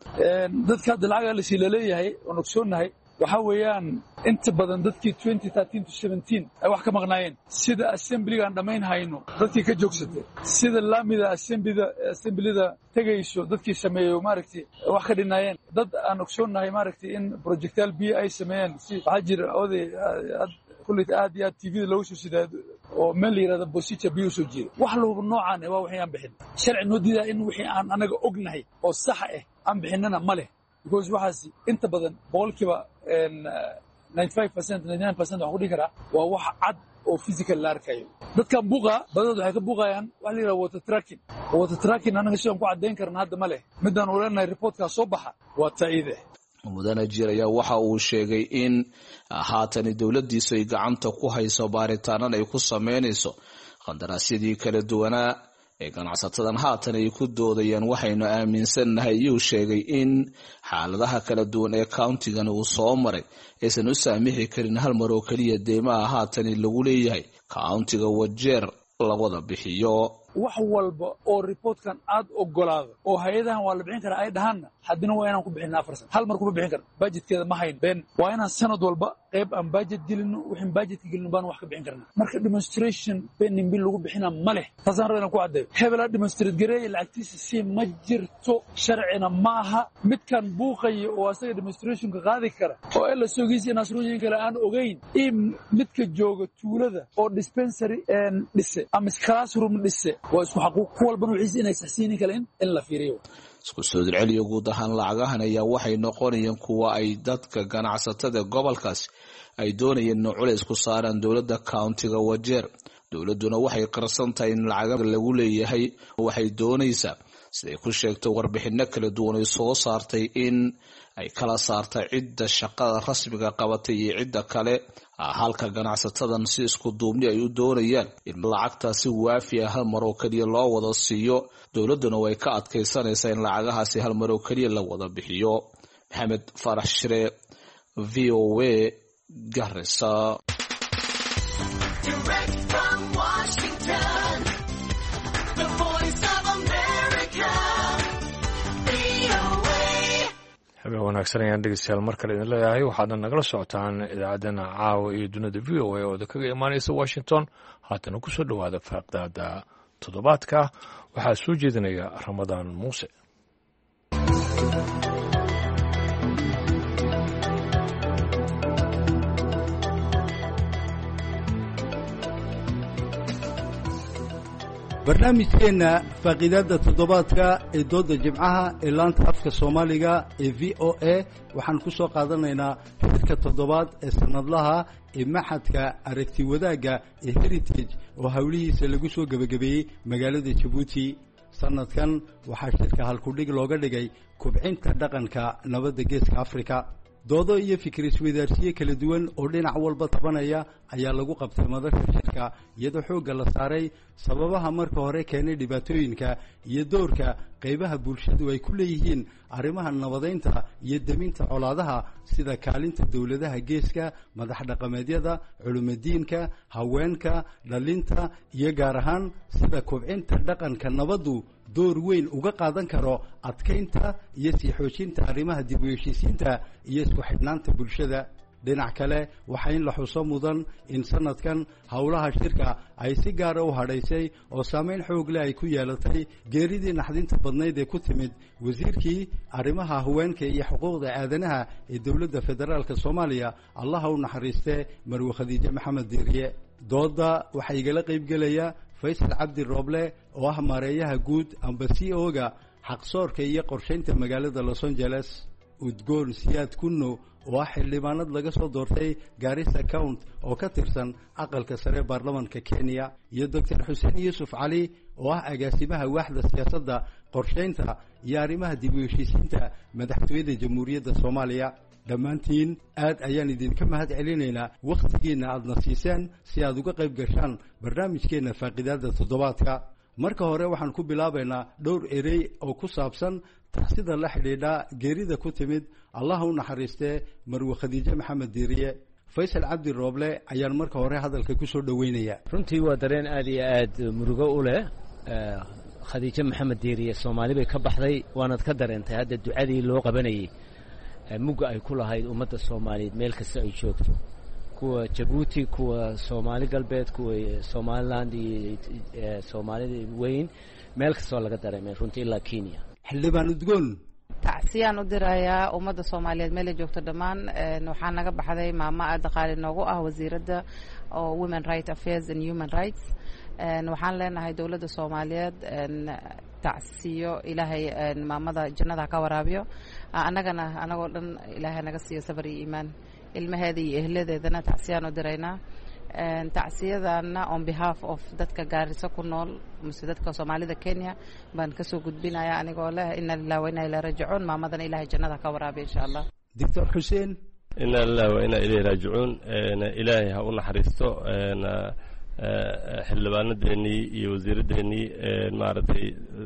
dadka hadda lacaga la sii laleeyahay oo ogsoonahay waxa weeyaan inta badan dadkii twenty thirteen to seventeen ay wax ka maqnaayeen sida assemblygan dhamayn hayno dadkii ka joogsatay sida laamida assemblida assemblida tagayso dadkii sameeyo maaragtay wax ka dhinaayeen dad aan ogsoonahay maaragtay in projectile b ay sameeyeen si waxa jira oday kulli aad iyo aad T V lagu soo sidaado oo meel yiraahdo bosicha biyo soo jeedo wax loo noocaan waa wixii aan bixin sharci noo diidaa in wixii aan anaga ognahay oo sax ah aan bixinana ma leh because waxaasi inta badan boqolkiiba ninety-five percent ninety-nine percent wax ku dhigi karaa waa wax cad oo physical la arkayo dadkan buuqa badanad waxay ka buuqayaan wax la yiraahdo water tracking water tracking anaga si aan ku cadeyn karna hadda ma leh midaan u leenahay reportka soo baxa waa taayide mudane jir ayaa waxa uu sheegay in haatan dawladdiisu ay gacanta ku hayso baaritaanada ay ku sameynayso qandaraasyadii kala duwanaa ee ganacsatadan haatan ay ku doodayaan waxaynu aaminsannahay iyuu sheegay in xaaladaha kala duwan ee countigan uu soo maray aysan u saamixi karin hal mar oo keliya deymaha haatan lagu leeyahay countiga Wajeer la wada bixiyo. wax walba oo reportkan aad ogolaado oo hay'adahan waa la bixin karaa ay dhahaan hadina waa inaan ku bixinaa afar sano hal mar ku bixin kar budgetkeeda ma hayn been waa inaan sanad walba qayb aan budget gelino wixin budget gelino baan wax ka bixin karnaa marka demonstration pending bill lagu bixina ma leh taasaan rabaa ku cadeeyo hebel demonstrate gareey lacagtiisa si ma jirto sharcina maaha midkan buuqayo oo asaga demonstration ka qaadi kara oo ay la soogiisay nasrooyin kale aan ogeyn in midka jooga tuulada oo dispensary and dhise ama classroom dhise waa isku xaquuq walban wixii inay saxsiin kale in la fiiriyo isku soo dirceliyo guud ahaan lacagahan ayaa waxay noqonayaan kuwa ay dadka ganacsatada gobolkaas ay doonayeen in culays ku saaraan dawladda countiga Wajeer dawladuna waxay qarsan tahay in lacag lagu leeyahay waxay doonaysaa siday ku sheegto warbixino kala duwan oo soo saartay in ay kala saartay cidda shaqada rasmiga qabatay iyo cidda kale halka ganacsatadan si isku duubni ay u doonayaan in lacagtaasi waafi ah hal mar oo kaliya loo wada siiyo dawladuna way ka adkaysanaysaa in lacagahaasi hal mar oo kaliya la wada bixiyo. Maxamed Farax Shire V O A Garissa. habeen wanaagsan ayaan dhegeystayaal mar kale idin leeyahay waxaadna nagala socotaan idaacaddana caawa iyo dunida v o a oo kaga imaanaysa Washington haatana ku soo dhowaada faaqdaada toddobaadka waxaa soo jeedinaya Ramadaan Muuse. barnaamijkeenna faaqiidaadda toddobaadka ee dooda jimcaha ee laanta afka soomaaliga ee v o a waxaan ku soo qaadanaynaa xidka toddobaad ee sanadlaha ee maxadka aragti wadaagga ee heritage oo howlihiisa lagu soo gebagabeeyey magaalada Jabuuti. sanadkan waxaa shirka halkudhig looga dhigay kubcinta dhaqanka nabadda geeska Afrika. doodo iyo fikir isweydaarsiye kala duwan oo dhinac walba tabanaya ayaa lagu qabtay madasha shirka iyadoo xoogga la saaray sababaha marka hore keenay dhibaatooyinka iyo doorka qaybaha bulshadu ay ku leeyihiin arrimaha nabadeynta iyo deminta colaadaha sida kaalinta dawladaha geeska madax dhaqameedyada culumadiinka haweenka dhalinta iyo gaar ahaan sida kubcinta dhaqanka nabaddu door weyn uga qaadan karo adkeynta iyo sii xoojinta arrimaha dib u heshiisiinta iyo isku xidhnaanta bulshada. dhinac kale waxaa in la xuso mudan in sanadkan howlaha shirka ay si gaara u hadhaysay oo saameyn xoog leh ay ku yeelatay geeridii naxdinta badnayd ee ku timid wasiirkii arrimaha haweenka iyo xuquuqda aadanaha ee dowladda federaalka Soomaaliya allaha u naxariistee Marwe Khadiija Maxamed Diiriye. dooda waxaa igala qaybgelaya Faysal Cabdi Rooble oo ah maareeyaha guud amba C E O-ga xaqsoorka iyo qorsheynta magaalada Los Angeles, Udgoon Siyaad Kunno oo ah xildhibaanad laga soo doortay Garissa County oo ka tirsan aqalka sare baarlamaanka Kenya, iyo Doctor Xuseen Yuusuf Cali oo ah agaasimaha waaxda siyaasadda qorsheynta iyo arrimaha dib u heshiisiinta madaxtooyada Jamhuuriyadda Soomaaliya. dhammaantiin aad ayaan idinka mahad celinaynaa waqtigiina aadna siiseen si aad uga qayb gashaan barnaamijkeena faaqiidaadda toddobaadka. marka hore waxaan ku bilaabaynaa dhowr erey oo ku saabsan taxsida la xidhiidha geerida ku timid allaha u naxariistee Marwe Khadiija Maxamed Diiriye. Faysal Cabdi Rooble ayaan marka hore hadalka ku soo dhaweynaya. runtii waa dareen aad iyo aad murugo u leh khadiijo maxamed diiriye soomaali bay ka baxday waanad ka dareentay hadda ducadii loo qabanayay mugga ay ku lahayd ummadda soomaaliyeed meel kasta ay joogto kuwa jabuuti kuwa soomaali galbeed kuwa somaliland iyo soomaalida weyn meel kastoo laga dareemay runtii ilaa kenya. xildhibaan udgoon tacsiyaan u dirayaa ummadda soomaaliyeed meel ay joogto dhammaan waxaa naga baxday maama aad qaali noogu ah wasiiradda oo women right affairs and human rights waxaan leenahay dowladda soomaaliyeed tacsiyo ilaahay maamada jannada ka waraabiyo annagana anagoo dhan ilaahay naga siiyo sabar iyo iimaan ilmaheeda iyo ehladeedana tacsiyaan u diraynaa tacsiyadana on behalf of dadka gaariso ku nool mise dadka soomaalida Kenya baan ka soo gudbinaya anigoo leh inna lillahi wa inna ilayhi raaji'uun maamadana ilaahay jannada ka waraabiyo insha Allah. Doctor Hussein inna lillahi wa inna ilayhi raaji'uun ilaahay ha u naxariisto xildhibaanadeennii iyo wasiiradeennii maaragtay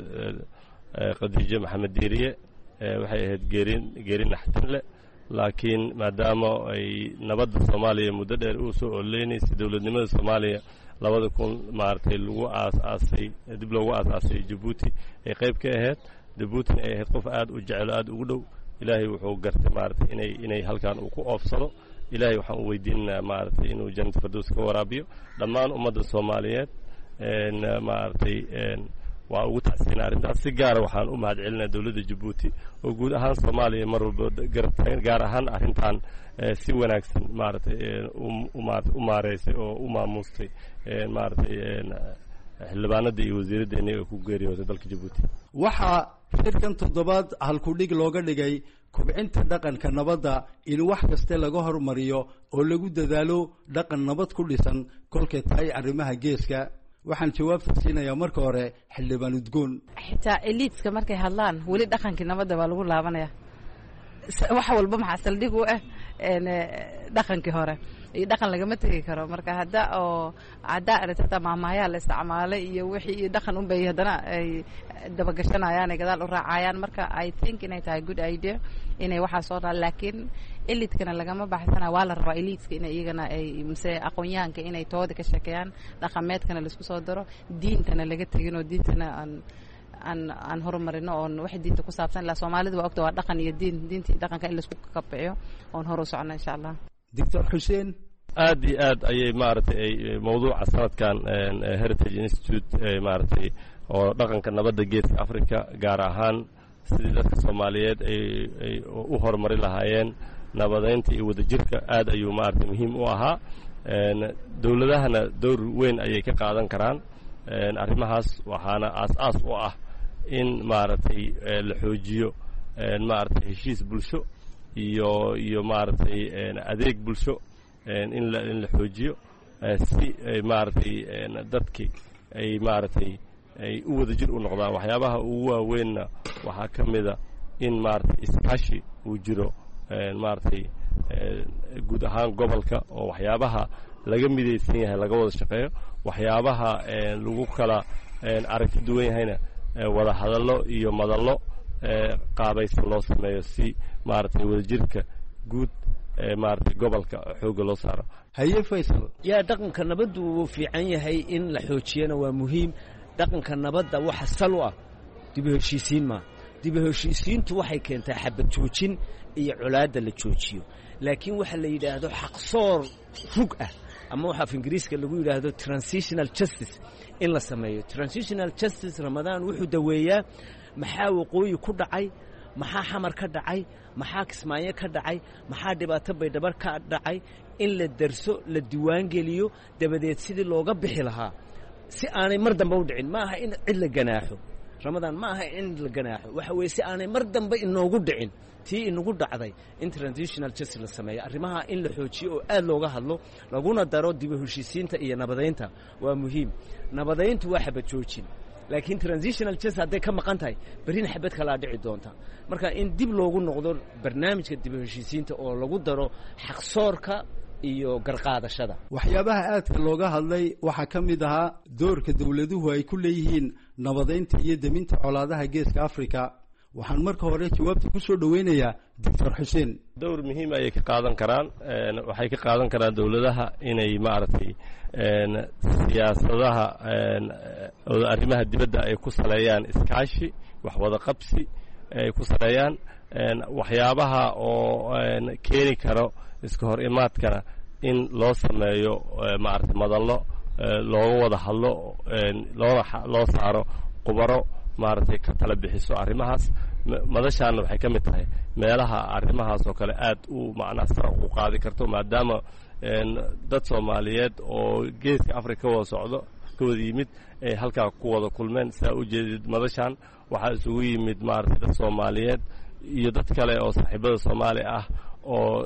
khadiijo maxamed diiriye waxay ahayd geerin geerin naxtin leh laakiin maadaama ay nabadda soomaaliya muddo dheer u soo oleynaysa dowladnimada soomaaliya labada kun maaragtay lagu aas-aasay dib loogu aas-aasay jabuuti ay qayb ka ahayd jabuutina ay ahayd qof aad u jecel aad ugu dhow ilaahay wuxuu gartay maaragtay inay inay halkan uu ku oofsado ilaahay waxaan u weydiinaynaa maaragtay inuu jannata firdaws ka waraabiyo dhammaan ummadda soomaaliyeed maaragtay waa ugu tacsiinaa arrintaas si gaara waxaan u mahad celinaa dowladda jabuuti oo guud ahaan soomaaliya mar walba garabtaagan gaar ahaan arrintan si wanaagsan maaragtay u maareysay oo u maamuustay maaragtay xildhibaanada iyo wasiiraddeennii oo ku geeriyootay dalka jabuuti. waxaa shirkan toddobaad halkudhig looga dhigay kubcinta dhaqanka nabadda in wax kaste laga hormariyo oo lagu dadaalo dhaqan nabad ku dhisan kolkay tahay arrimaha geeska. waxaan jawaabta siinayaa marka hore xildhibaan udgoon. xitaa eliitska markay hadlaan weli dhaqankii nabadda baa lagu laabanaya wax walba maxaa saldhig u ah dhaqankii hore iyo dhaqan lagama tegi karo marka hadda oo haddaa aragtata maamaayaa la isticmaalay iyo wixii iyo dhaqan un bay haddana ay dabagashanayaan ay gadaal u raacayaan marka I think inay tahay good idea inay waxaa soo dhaa laakiin eliitkana lagama baxsana waa la rabaa eliitska inay iyagana ay mise aqoon-yahanka inay tooda ka sheekeeyaan dhaqameedkana laisku soo daro diintana laga tegin oo diintana aan aan aan horumarino oon wax diinta ku saabsan ilaa Soomaalida waa ogta waa dhaqan iyo diin diintii dhaqanka in la isku kabciyo oon hor u socono insha Allah. Doctor Hussein aad iyo aad ayay maaragtay ay mawduuca sanadkan Heritage Institute maaragtay oo dhaqanka nabadda geeska Afrika gaar ahaan sidii dadka Soomaaliyeed ay ay u horumari lahaayeen nabadeynta iyo wadajirka aad ayuu maaragtay muhiim u ahaa dowladahana door weyn ayay ka qaadan karaan arrimahaas waxaana aas-aas u ah in maaragtay la xoojiyo maaragtay heshiis bulsho iyo iyo maaragtay adeeg bulsho in la in la xoojiyo si maaragtay dadkii ay maaragtay ay u wadajir u noqdaan waxyaabaha ugu waaweynna waxaa ka mida in maaragtay iskaashi uu jiro maaragtay guud ahaan gobolka oo waxyaabaha laga midaysan yahay laga wada shaqeeyo waxyaabaha lagu kala aragti duwan yahayna wada hadallo iyo madallo qaabaysan loo sameeyo si maaragtay wadajirka guud maaragtay gobolka xoogga loo saaro. haye Faysal yaa dhaqanka nabaddu wuu fiican yahay in la xoojiyana waa muhiim dhaqanka nabadda waxa sal u ah dib u heshiisiin ma dib u heshiisiintu waxay keentaa xabad joojin iyo colaadda la joojiyo laakiin waxa la yidhaahdo xaqsoor rug ah ama waxa af Ingiriiska lagu yiraahdo transitional justice in la sameeyo transitional justice Ramadaan wuxuu daweeyaa maxaa waqooyi ku dhacay maxaa xamar ka dhacay maxaa kismaayo ka dhacay maxaa dhibaato baydhabar ka dhacay in la darso la diiwaan geliyo dabadeed sidii looga bixi lahaa si aanay mar dambe u dhicin maaha in cid la ganaaxo Ramadaan maaha in la ganaaxo waxa weeye si aanay mar dambe inoogu dhicin tii inagu dhacday in transitional justice la sameeyo arrimaha in la xoojiyo oo aad looga hadlo laguna daro dib u heshiisiinta iyo nabadeynta waa muhiim nabadeyntu waa xabad joojin laakiin transitional justice hadday ka maqan tahay berrina xabad kalaa dhici doonta marka in dib loogu noqdo barnaamijka dib u heshiisiinta oo lagu daro xaqsoorka iyo garqaadashada waxyaabaha aadka looga hadlay waxaa ka mid ahaa doorka dowladuhu ay ku leeyihiin nabadeynta iyo deminta colaadaha geeska Afrika waxaan marka hore jawaabta ku soo dhoweynayaa doctor xuseen. dowr muhiim ayay ka qaadan karaan waxay ka qaadan karaan dowladaha inay maaragtay siyaasadaha arrimaha dibadda ay ku saleeyaan iskaashi wax wada qabsi ay ku saleeyaan waxyaabaha oo keeni karo iska hor imaadkana in loo sameeyo maaragtay madallo looga wada hadlo loona loo saaro khubaro maaragtay ka tala bixiso arrimahaas madashaana waxay ka mid tahay meelaha arrimahaas oo kale aad u macnaha sare u qaadi karto maadaama dad soomaaliyeed oo geeska afrika ka wada socdo ka wada yimid ay halkaa ku wada kulmeen sidaa u jeedid madashaan waxaa isugu yimid maaragtay dad soomaaliyeed iyo dad kale oo saaxiibada soomaali ah oo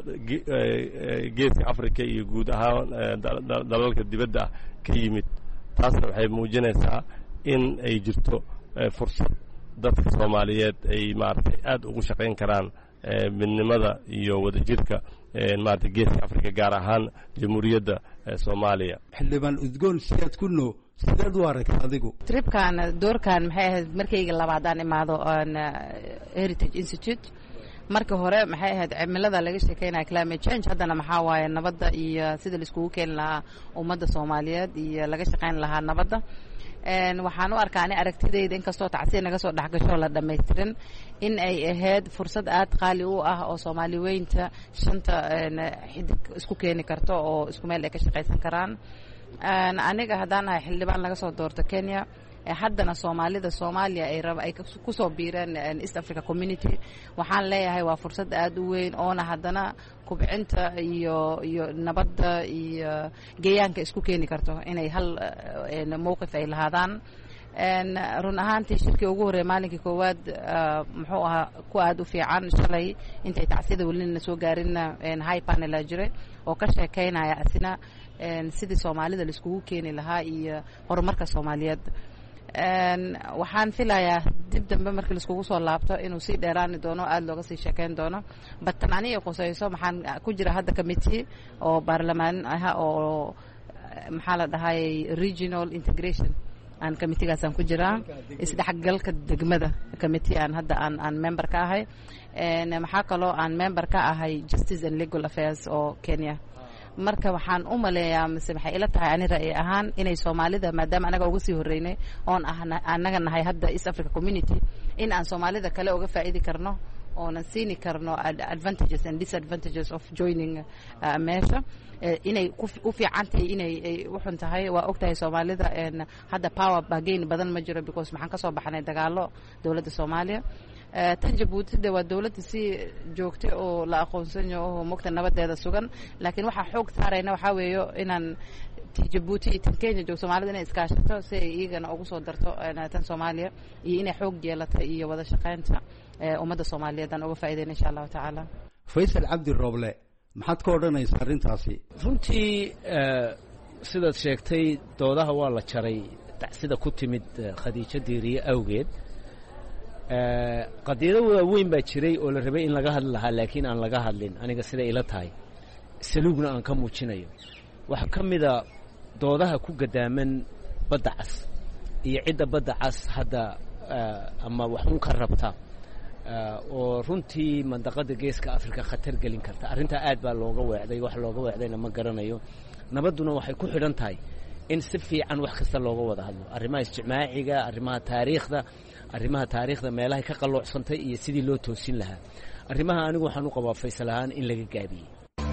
geeska afrika iyo guud ahaan dalalka dibadda ah ka yimid taasna waxay muujinaysaa in ay jirto fursad dadka soomaaliyeed ay maaragtay aad ugu shaqayn karaan midnimada iyo wadajirka maaragtay geeska afrika gaar ahaan jamhuuriyadda soomaaliya. xildhibaan udgoon siyaad kunno sideed u aragta adigu tripkan doorkan maxay ahayd markayga labaadaan imaado heritage institute marka hore maxay ahayd cimilada laga sheekeynaya climate change haddana maxaa waaye nabadda iyo sida laiskugu keeni lahaa ummadda soomaaliyeed iyo laga shaqayn lahaa nabadda waxaan u arkaa ani aragtidayda inkastoo tacsiir naga soo dhexgasho la dhammaystirin in ay ahayd fursad aad qaali u ah oo soomaali weynta shanta xidig isku keeni karto oo isku meel ay ka shaqaysan karaan aniga haddaan ahay xildhibaan laga soo doorto Kenya haddana soomaalida Soomaaliya ay raba ay ku soo biireen East Africa Community waxaan leeyahay waa fursad aad u weyn oo haddana kubcinta iyo iyo nabadda iyo geeyaanka isku keeni karto inay hal mowqif ay lahaadaan run ahaantii shirkii ugu horreeyay maalinkii koowaad muxuu ahaa ku aad u fiican shalay intay tacsida welina soo gaarinna high panel a jiray oo ka sheekeynaya asina sidii soomaalida la iskugu keeni lahaa iyo horumarka Soomaaliyeed waxaan filayaa dib dambe markii la iskugu soo laabto inuu sii dheeraani doono aad looga sii sheekeyn doono batan aniga qosayso maxaan ku jira hadda committee oo baarlamaan ah oo maxaa la dhahay regional integration aan committeegaasaan ku jiraa isdhexgalka degmada committee aan hadda aan aan member ka ahay maxaa kaloo aan member ka ahay justice and legal affairs oo Kenya marka waxaan u maleeyaa mise waxay ila tahay ani ra'yi ahaan inay Soomaalida maadaama anaga uga sii horeynay oon anaga nahay hadda East Africa Community in aan Soomaalida kale uga faa'iidi karno oonan siini karno advantages and disadvantages of joining meesha inay u fiicantahay inay wuxun tahay waa ogtahay Soomaalida hadda power bargain badan ma jiro because maxaan ka soo baxnay dagaalo dawladda Soomaaliya tan Djibouti waa dawladda si joogtay oo la aqoonsan yahay oo mugta nabadeeda sugan laakiin waxa xoog saarayna waxa weeyo inaan Djibouti iyo Kenya joog Soomaalida inay iskaashato si ay iyagana ugu soo darto tan Soomaaliya iyo inay xoog yeelato iyo wada shaqaynta ummadda Soomaaliyeed aan uga faa'iideyno insha Allah taala. Faysal Cabdi Roble maxaad ka odhanaysaa arrintaasi? runtii sidaad sheegtay doodaha waa la jaray sida ku timid Khadiija Diiriye awgeed qadiyado waaweyn baa jiray oo la rabay in laga hadli lahaa laakiin aan laga hadlin aniga sida ila tahay saluugna aan ka muujinayo waxa ka mid ah doodaha ku gadaaman badda cas iyo cidda badda cas hadda ama waxun ka rabta oo runtii mandaqada geeska Afrika khatar gelin karta arrinta aad baa looga weecday wax looga weecdayna ma garanayo nabaduna waxay ku xidhan tahay in si fiican wax kasta looga wada hadlo arrimaha isticmaaciga arrimaha taariikhda arrimaha taariikhda meelaha ka qaloocsantay iyo sidii loo toosin lahaa arrimaha anigu waxaan u qabaa Faysal ahaan in laga gaabiyay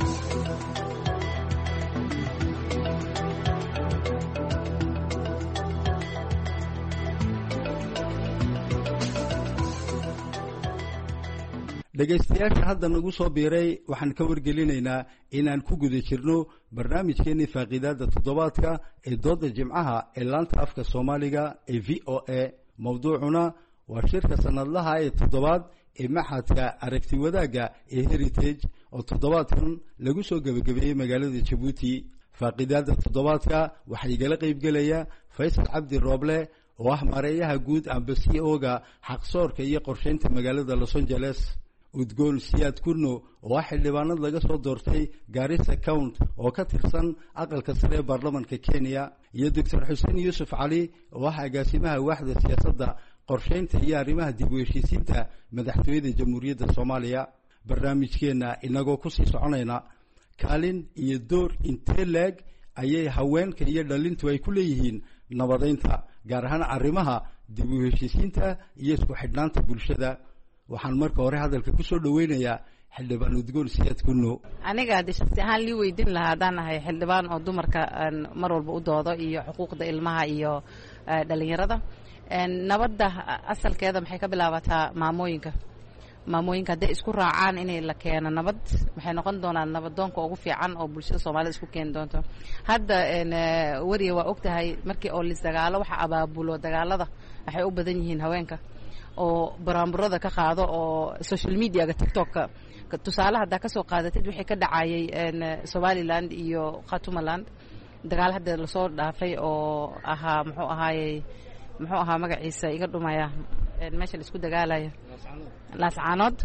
dhegaystayaasha hadda nagu soo biiray waxaan ka wargelinaynaa inaan ku guda jirno barnaamijkeennii faaqiidaadda toddobaadka ee dooda jimcaha ee laanta afka Soomaaliga ee V O A mawduucuna waa shirka sanadlaha ee toddobaad ee maxadka aragti wadaagga ee Heritage oo toddobaadkan lagu soo gabagabeeyey magaalada Djibouti. faaqiidaadda toddobaadka waxaa igala qaybgelaya Faysal Cabdi Roble oo ah mareeyaha guud ambassador-ga xaqsoorka iyo qorsheynta magaalada Los Angeles, udgoon siyaad kunno oo ah xildhibaanad laga soo doortay Garissa County oo ka tirsan aqalka sare ee baarlamaanka Kenya, iyo Doctor Xuseen Yuusuf Cali oo ah agaasimaha waaxda siyaasadda qorshaynta iyo arrimaha dib u heshiisiinta madaxtooyada jamhuuriyadda soomaaliya. barnaamijkeenna inagoo kusii soconayna kaalin iyo door intee leeg ayay haweenka iyo dhalintu ay ku leeyihiin nabadaynta, gaar ahaan arrimaha dib u heshiisiinta iyo isku xidhnaanta bulshada. waxaan marka hore hadalka kusoo dhaweynayaa xildhibaan udgoon siyaad kunno. aniga haddii shaksi ahaan lii weydiin lahaa haddaan ahay xildhibaan oo dumarka mar walba u doodo iyo xuquuqda ilmaha iyo dhalinyarada. nabadda asalkeeda maxay ka bilaabataa maamooyinka maamooyinka hadday isku raacaan inay la keeno nabad waxay noqon doonaan nabadoonka ugu fiican oo bulshada soomaalida isku keeni doonto. hadda weriya waa ogtahay markii oo lisdagaalo waxa abaabulo dagaalada waxay u badan yihiin haweenka oo baraamburada ka qaado oo social mediaga tiktoka tusaale haddaa ka soo qaadatid wixii ka dhacayay somaliland iyo khatumaland dagaal hadda lasoo dhaafay oo ahaa muxuu ahaayey muxuu ahaa magaciisa iga dhumaya meesha la isku dagaalaya laascaanood.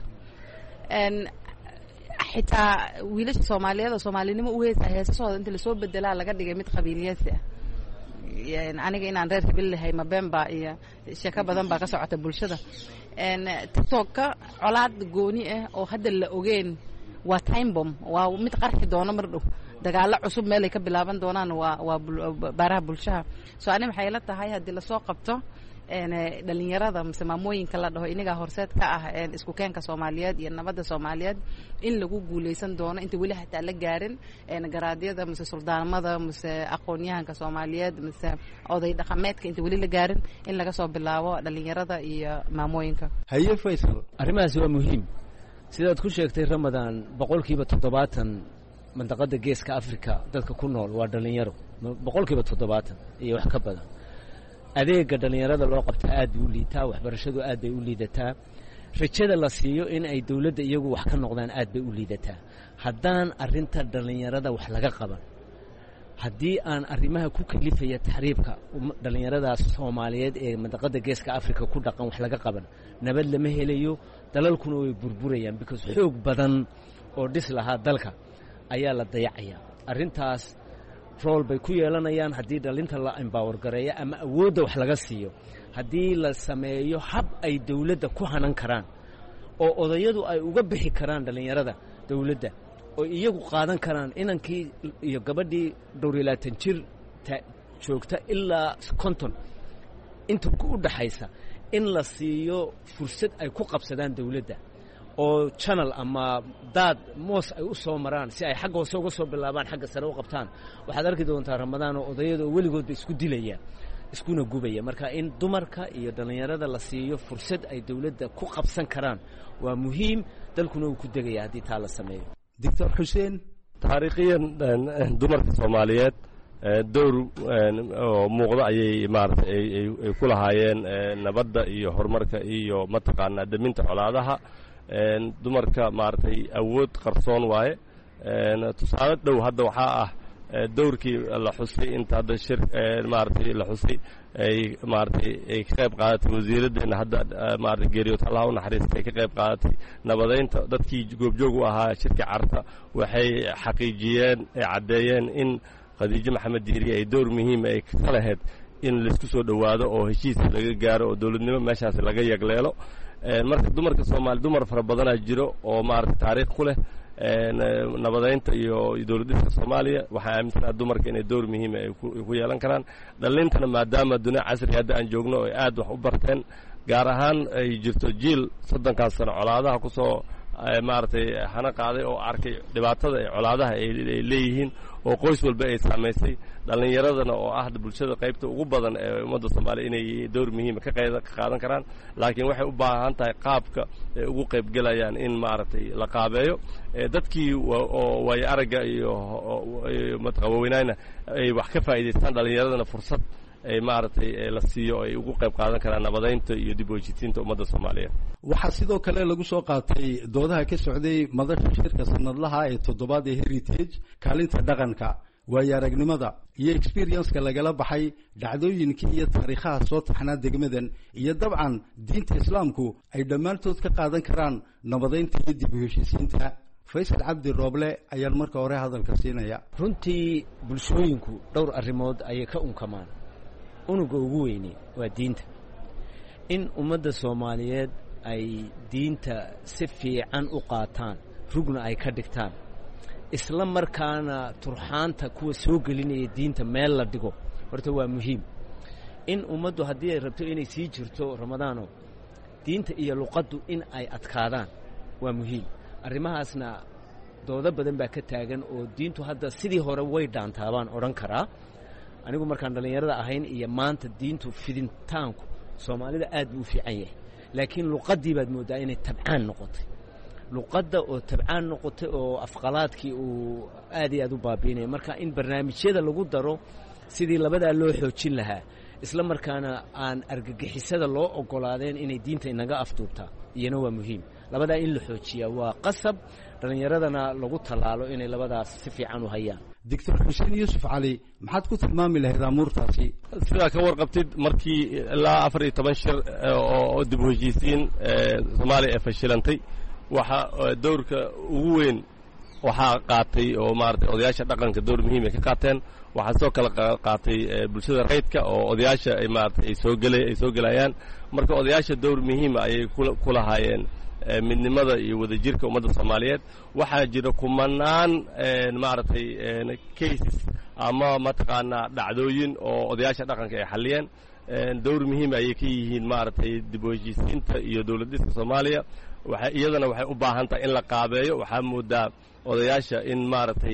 xitaa wiilasha soomaaliyeed oo soomaalinimo u heesa heesasooda inta lasoo bedelaa laga dhigay mid qabiiliyeysi ah. aniga inaan reer hibil lahay mabemba iyo sheeko badan baa ka socota bulshada. tiktokka colaad gooni ah oo hadda la ogeen waa time bomb, waa mid qarxi doono mar dhow. dagaalo cusub meelay ka bilaaban doonaan waa waa baaraha bulshaha. soo ani waxay la tahay haddii lasoo qabto dhalinyarada mise maamooyinka la dhaho inagaa horseed ka ah isku keenka soomaaliyeed iyo nabadda soomaaliyeed in lagu guuleysan doono inta weli hataa la gaarin garaadyada mise suldaanimada mise aqoon-yahanka soomaaliyeed mise oday dhaqameedka inta weli la gaarin in laga soo bilaabo dhalinyarada iyo maamooyinka. haye Faysal, arrimahaasi waa muhiim sidaad ku sheegtay Ramadaan. boqolkiiba toddobaatan mandaqada geeska Afrika dadka ku nool waa dhalinyaro, boqolkiiba toddobaatan iyo wax ka badan. adeega dhalinyarada loo qabtaa aad bay u liitaa, waxbarashadu aad bay u liidataa, rajada la siiyo in ay dawladda iyagu wax ka noqdaan aad bay u liidataa. haddaan arrinta dhalinyarada wax laga qaban, haddii aan arrimaha ku kalifaya taxriibka dhalinyaradaas Soomaaliyeed ee mandaqada geeska Afrika ku dhaqan wax laga qaban, nabad lama helayo, dalalkuna way burburayaan because xoog badan oo dhis lahaa dalka ayaa la dayacayaa. arrintaas rol bay ku yeelanayaan haddii dhalinta la empower gareeyo ama awoodda wax laga siiyo, haddii la sameeyo hab ay dawladda ku hanan karaan oo odayadu ay uga bixi karaan dhalinyarada dawladda oo iyagu qaadan karaan inankii iyo gabadhii dhowr iyo labaatan jir joogta ilaa konton inta u dhaxaysa in la siiyo fursad ay ku qabsadaan dawladda oo channel ama daad moos ay u soo maraan si ay xagga hoose uga soo bilaabaan xagga sare u qabtaan. waxaad arki doontaa Ramadaan oo odayada oo weligoodba isku dilaya iskuna gubaya. marka in dumarka iyo dhalinyarada la siiyo fursad ay dawladda ku qabsan karaan waa muhiim, dalkuna uu ku degaya haddii taa la sameeyo. Doctor Xuseen, taariikhiyan dumarka Soomaaliyeed dowr oo muuqda ayay maartay ay ku lahaayeen nabadda iyo horumarka iyo mataqaanaa daminta colaadaha. dumarka maartay awood qarsoon waaye. tusaale dhow hadda waxaa ah dowrkii la xusay inta hadda shir maartay la xusay ay maartay ay ka qayb qaadatay wasiiraddeena hadda maartay geeriyood Allah u naxariistay ay ka qayb qaadatay nabadeynta dadkii goobjoog u ahaa shirka carta waxay xaqiijiyeen ay caddeeyeen in Khadiija Maxamed Diiri ay dowr muhiim ay ka lahayd in la isku soo dhawaado oo heshiis laga gaaro oo dawladnimo meeshaas laga yagleelo. marka dumarka Soomaali dumar fara badan ay jiro oo maartay taariikh ku leh nabadeynta iyo dawladda Soomaaliya. waxaa aaminsanaa dumarka inay dowr muhiim ay ku yeelan karaan. dhalintana maadaama dunia casri hadda aan joogno oo aad wax u barteen, gaar ahaan ay jirto jiil soddonkaas sano colaadaha ku soo maartay hana qaaday oo arkay dhibaatada ay colaadaha ay leeyihiin oo qoys walba ay saamaysay. dhalinyaradana oo ah bulshada qaybta ugu badan ee ummadda Soomaaliya inay dowr muhiim ka qaadan karaan, laakiin waxay u baahan tahay qaabka ay ugu qayb galayaan in maartay la qaabeeyo. dadkii oo way araga iyo mataqaweynayna ay wax ka faa'iideystaan dhalinyaradana fursad ay maartay la siiyo ay ugu qayb qaadan karaan nabadeynta iyo dib u heshiisiinta ummadda Soomaaliyeed. waxaa sidoo kale lagu soo qaatay doodaha ka socday madasha shirka sanadlaha ee toddobaad ee Heritage, kaalinta dhaqanka, waayo aragnimada iyo experience-ka lagala baxay dhacdooyinkii iyo taariikhaha soo taxnaa degmadan, iyo dabcan diinta islaamku ay dhammaantood ka qaadan karaan nabadeynta iyo dib u heshiisiinta. Faysal Cabdi Rooble ayaan marka hore hadalka siinaya. runtii bulshooyinku dhowr arrimood ayay ka unkamaan. unuga ugu weyni waa diinta. in ummadda soomaaliyeed ay diinta si fiican u qaataan rugna ay ka dhigtaan isla markaana turxaanta kuwa soo gelinaya diinta meel la dhigo horta waa muhiim in ummaddu haddii ay rabto inay sii jirto ramadaano diinta iyo luqaddu in ay adkaadaan waa muhiim arrimahaasna doodo badan baa ka taagan oo diintu hadda sidii hore way dhaantaabaan odhan karaa anigu markaan dhallinyarada ahayn iyo maanta diintu fidintaanku soomaalida aad buu u fiican yahay laakiin luqaddii baad mooddaa inay tabcaan noqotay luqadda oo tabcaan noqotay oo afqalaadkii uu aad iyo aad u baabiinaya marka in barnaamijyada lagu daro sidii labadaa loo xoojin lahaa isla markaana aan argagixisada loo oggolaadeen inay diinta inaga afduubtaa iyana waa muhiim labadaa in la xoojiyaa waa qasab dhallinyaradana lagu tallaalo inay labadaas si fiican u hayaan doctor xuseen yuusuf cali maxaad ku tilmaami lahayd amuurtaasi sidaa ka warqabtid markii ilaa afar iyo toban shir oo dib u heshiisiin soomaaliya ee fashilantay waxa dowrka ugu weyn waxaa qaatay oo maaragtay odayaasha dhaqanka dowr muhiim ay ka qaateen waxaa sidoo kale qaatay bulshada rayidka oo odayaasha ay maaragtay ay soo gela ay soo gelayaan marka odayaasha dowr muhiima ayay ku lahaayeen midnimada iyo wadajirka ummadda soomaaliyeed waxaa jira kumanaan maaragtay cases ama mataqaanaa dhacdooyin oo odayaasha dhaqanka ay xalliyeen dowr muhiim ayay ka yihiin maaragtay dib u heshiisiinta iyo dowlad dhiska soomaaliya waxay iyadana waxay u baahan tahay in la qaabeeyo waxaa moodaa odayaasha in maaragtay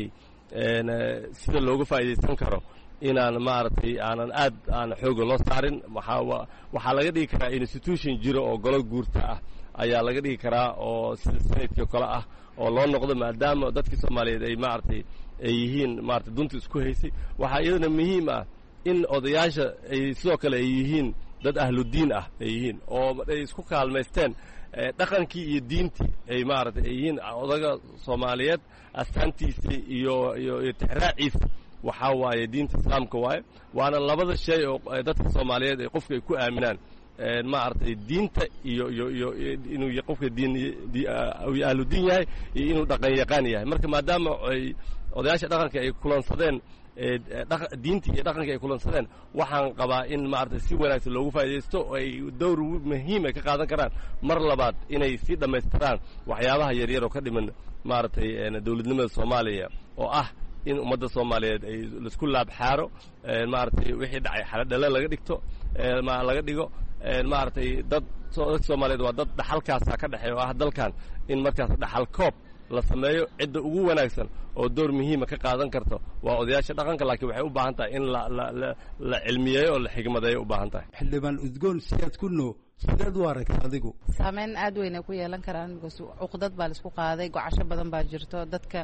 sida looga faa'iidaysan karo inaan maaragtay aanan aad aan xooga loo saarin waxaa waxaa laga dhigi karaa institution jiro oo golo guurta ah ayaa laga dhigi karaa oo sida sanadkii kale ah oo loo noqdo maadaama dadkii soomaaliyeed ay maaragtay ay yihiin maaragtay dunta isku haysay waxaa iyadana muhiim ah in odayaasha ay sidoo kale ay yihiin dad ahludiin ah ay yihiin oo ay isku kaalmaysteen dhaqankii iyo diintii ay maaragtay ay yihiin odaga soomaaliyeed astaantiisii iyo iyo iyo tixraaciisa waxaa waaye diinta islaamka waaye waana labada shay oo dadka soomaaliyeed ay qofka ay ku aaminaan maaragtay diinta iyo iyo iyo inuu qofka diin ahludiin yahay iyo inuu dhaqan yaqaan yahay marka maadaama ay odayaasha dhaqanka ay kulansadeen diintii iyo dhaqankii ay kulansadeen waxaan qabaa in maaragtay si wanaagsan loogu faa'iidaysto oo ay dowr muhiim ay ka qaadan karaan mar labaad inay sii dhammaystiraan waxyaabaha yaryar oo ka dhiman maaragtay dowladnimada soomaaliya oo ah in ummadda soomaaliyeed ay laisku laabxaaro maaragtay wixii dhacay xaladhale laga dhigto laga dhigo maaragtay dad dadka soomaaliyeed waa dad dhaxalkaasa ka dhexeeya oo ah dalkan in markaas dhaxal koob la sameeyo cidda ugu wanaagsan oo door muhiima ka qaadan karto waa odayaasha dhaqanka laakiin waxay u baahan tahay in la la la cilmiyeeyo oo la xigmadeeyo u baahan tahay xildhibaan udgoon siyaad ku noo sideed u aragta adigu saameyn aad weyn ay ku yeelan karaan because cuqdad baa la isku qaaday gocasho badan baa jirto dadka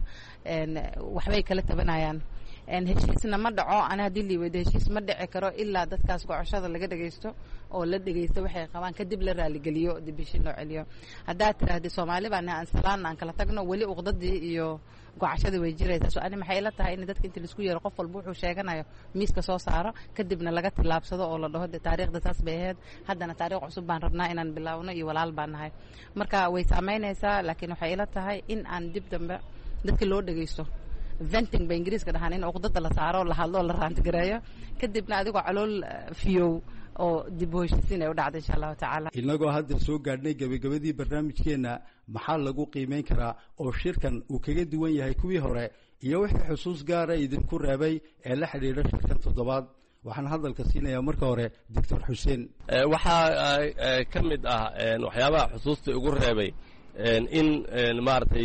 waxbay kala tabanayaan heshiisna ma dhaco ana haddii liiweydo heshiis ma dhici karo ilaa dadkaas gocashada laga dhegaysto oo la dhegaysto waxay qabaan kadib la raaligeliyo dib heshiin loo celiyo haddaad tiraahdi soomaali baan aan salaan aan kala tagno weli uqdadii iyo gocashadii way jiraysaa so ani maxay ila tahay in dadka inta laisku yeero qof walba wuxuu sheeganayo miiska soo saaro kadibna laga tillaabsado oo la dhaho de taariikhda taas bay ahayd haddana taariikh cusub baan rabnaa inaan bilaawno iyo walaal baan nahay marka way saamaynaysaa laakiin waxay ila tahay in aan dib dambe dadka loo dhegaysto venting ba ingiriiska dhahaan in uqdada la saaro la hadlo la raantigareeyo kadibna adigoo calool fiyow oo dib u heshiisiin ay u dhacdo insha allahu tacaala inagoo hadda soo gaadhnay gebagabadii barnaamijkeenna maxaa lagu qiimayn karaa oo shirkan uu kaga duwan yahay kuwii hore iyo wixii xusuus gaara idinku reebay ee la xidhiidha shirkan toddobaad waxaan hadalka siinayaa marka hore doctor xuseen waxaa ka mid ah waxyaabaha xusuusta ugu reebay in maaragtay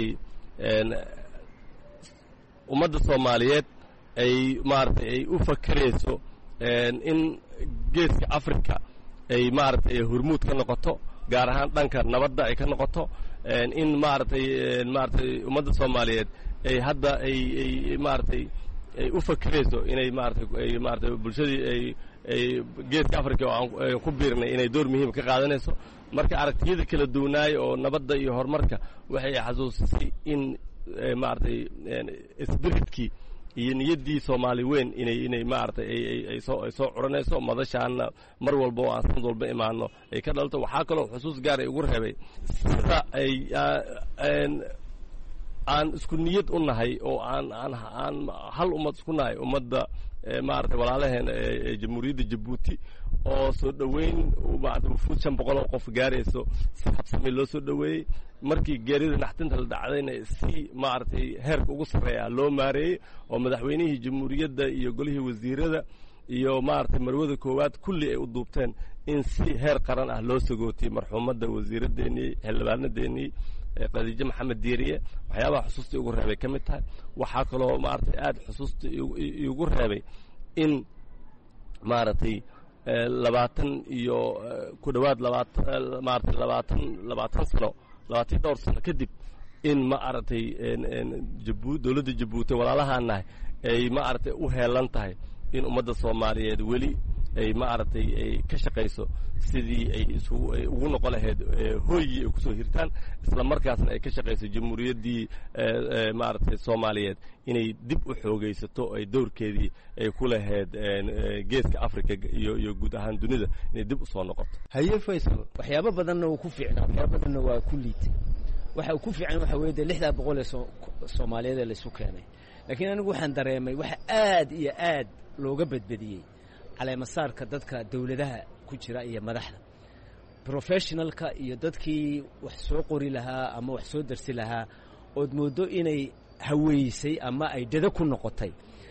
ummadda soomaaliyeed ay maaragtay ay u fakerayso in geeska africa ay maaragtay hormuud ka noqoto gaar ahaan dhanka nabadda ay ka noqoto in maaragtay maaragtay ummadda soomaaliyeed ay hadda ay ay maaragtay ay u fakerayso inay maaragtay ay maaragtay bulshadii ay ay geeska africa oo aan ku biirnay inay door muhiim ka qaadanayso marka aragtiyada kala duwanaay oo nabadda iyo horumarka waxay xasuusisay in maaragtay spiritkii iyo niyaddii soomaali weyn inay inay maaragtay ay ay soo ay soo curanayso madashaana mar walba oo aan sanad walba imaano ay ka dhalto waxaa kaloo xusuus gaar ay ugu reebay sida ay aan isku niyad u nahay oo aan aan aan hal ummad isku nahay ummadda maaragtay walaalaheen jamhuuriyadda jabuuti oo soo dhoweyn maaragtay wufuud shan boqol oo qof gaarayso si habsami loo soo dhoweeyey markii geerida naxtinta la dhacdayna si maaragtay heerka ugu sarreeya loo maareeyey oo madaxweynihii jamhuuriyadda iyo golihii wasiirada iyo maaragtay marwada koowaad kulli ay u duubteen in si heer qaran ah loo sagootiyey marxuumadda wasiiradeennii xildhibaanadeennii khadiijo maxamed diiriye waxyaabaha xusuusta igu reebay ka mid tahay waxaa kaloo maaragtay aada xusuusta igu reebay in maaragtay labaatan iyo ku dhowaad labaatan maaragtay labaatan labaatan sano labaatan dhowr sano kadib in ma aragtay jabu dowladda jabuuti walaalahaan nahay ay ma aragtay u heelan tahay in ummadda soomaaliyeed weli ay ma aragtay ay ka shaqayso sidii ay isugu ay ugu noqon lahayd hooygii ay kusoo hirtaan isla markaasna ay ka shaqayso jamhuuriyaddii maaragtay soomaaliyeed inay dib u xoogaysato ay dowrkeedii ay ku lahayd geeska africa iyo iyo guud ahaan dunida inay dib usoo noqoto haye faysal waxyaabo badanna uu ku fiicnaa waxyaabo badanna waa ku liitay waxa uu ku fiican waxa weeye lixda boqol ee soomaaliyeed ee la isu keenay laakiin anigu waxaan dareemay waxa aad iyo aad looga badbadiyey caleemasaarka dadka dawladaha ku jira iyo madaxda professionalka iyo dadkii wax soo qori lahaa ama wax soo darsi lahaa ood moodo inay haweysay ama ay dada ku noqotay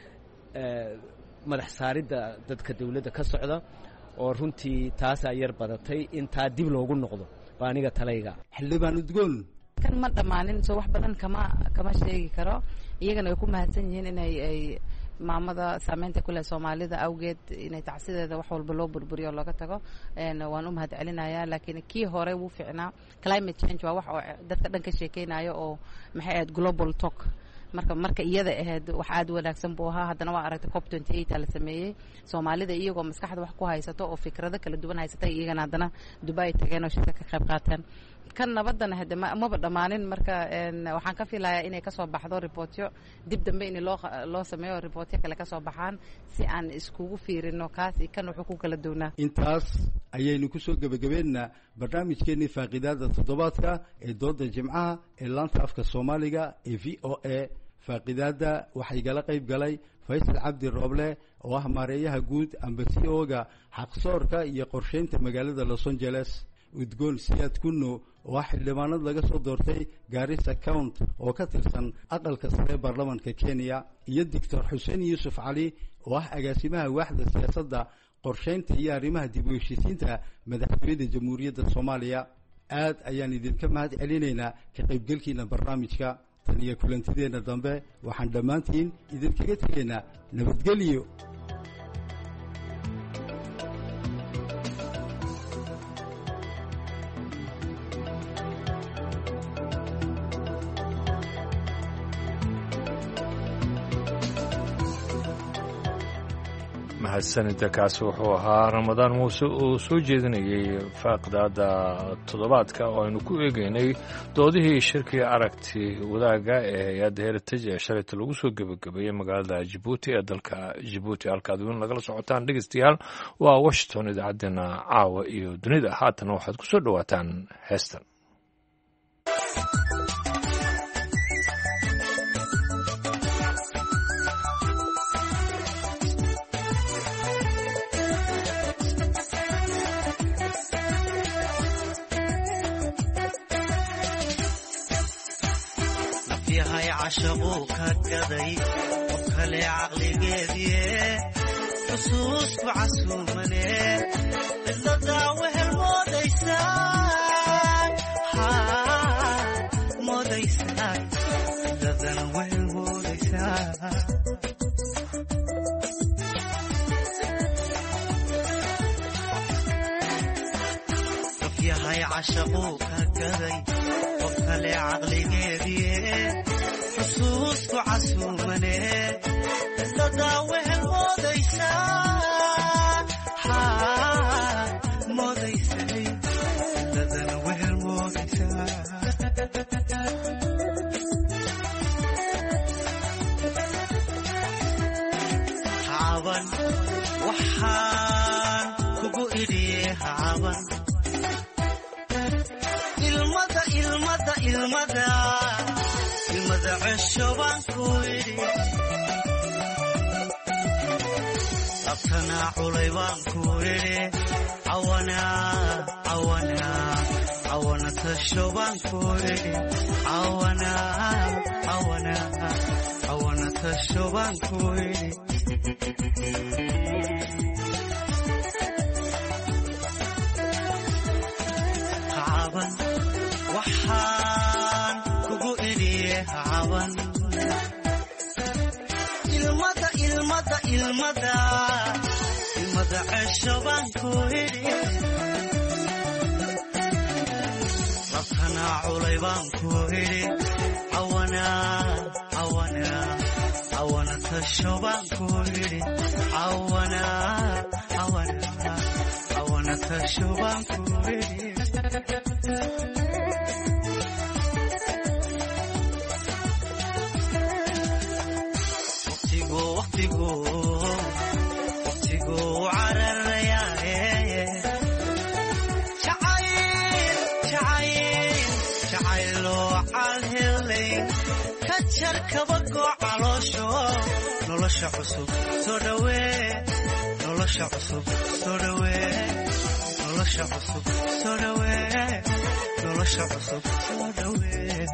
madax saaridda dadka dawladda ka socda oo runtii taasaa yar badatay in taa dib loogu noqdo baa aniga talayga xildhibaan udgoon kan ma dhammaanin soo wax badan kama kama sheegi karo iyagana way ku mahadsan yihiin inay ay maamada saameynta ku leh soomaalida awgeed inay tacsideeda wax walba loo burburiyo looga tago waan u mahad celinayaa laakiin kii hore wuu fiicnaa climate change waa wax oo dadka dhan ka sheekeynayo oo maxay ahayd global talk marka marka iyada ahayd wax aad wanaagsan buu ahaa haddana waa aragtay cop twenty eight la sameeyey soomaalida iyagoo maskaxda wax ku haysato oo fikrado kala duwan haysatay iyagana haddana Dubai tageen oo shirka ka qayb qaateen kan nabadana hadda maba dhammaanin marka waxaan ka filayaa inay ka soo baxdo reportyo dib dambe in loo loo sameeyo reportyo kale ka soo baxaan si aan iskugu fiirino kaas iyo kan wuxuu ku kala duwnaa intaas ayaynu ku soo gabagabeynaa barnaamijkeennii faaqidaada toddobaadka ee dooda jimcaha ee laanta afka soomaaliga ee v o a faaqidaada waxay gala qayb galay faysal cabdi rooble oo ah maareeyaha guud ambasiooga xaqsoorka iyo qorsheynta magaalada Los Angeles udgoon siyaad kunno oo ah xildhibaanad laga soo doortay Garissa County oo ka tirsan aqalka sare baarlamaanka Kenya iyo Doctor Xuseen Yuusuf Cali oo ah agaasimaha waaxda siyaasadda qorsheynta iyo arrimaha dib u heshiisiinta madaxweynaha jamhuuriyadda Soomaaliya aad ayaan idinka mahad celinaynaa ka qaybgalkiina barnaamijka tan iyo kulantideena dambe waxaan dhammaantiin idinkaga tegaynaa nabadgelyo mahadsanida kaasi wuxuu ahaa ramadaan muuse oo soo jeedinayay faaqidaada toddobaadka oo aynu ku eegaynay doodihii shirkiga aragti wadaagga ee hay-adda heritage ee shalayta lagu soo gebagabeeyey magaalada jabuuti ee dalka jabuuti halkaad weyn lagala socotaan dhegeystayaal waa washington idaacaddeenna caawa iyo dunida haatana waxaad ku soo dhowaataan heestan عشقو كقضي وكل عقلي قديه حسوس وعسومني إلا داوه الموديسان ها موديسان إلا داوه الموديسان يا هاي عشقو كقضي وكل عقلي قديه حسوس وعسومني إلا داوه الموديسان ها موديسان إلا داوه الموديسان عاون وحان كبو إليه عاون المدى المدى المدى المدى عشوان كويري labtana culay baan ku idhi cawana cawana cawana tasho baan ku idhi cawana cawana cawana tasho baan ku idhi caban waxaan kugu idhi caban ilmada ilmada ilmada ilmada cesho baan ku idhi labtana culay baan ku idhi cawana cawana cawana tasho baan ku idhi cawana cawana cawana tasho baan ku idhi waqtigu waqtigu cararayaaye jacayl jacayl jacayloo calhelay ka jar kabagoo caloosho nolosha cusub soo dhawee nolosha cusub soo dhawee nolosha cusub soo dhawee nolosha cusub soo dhawee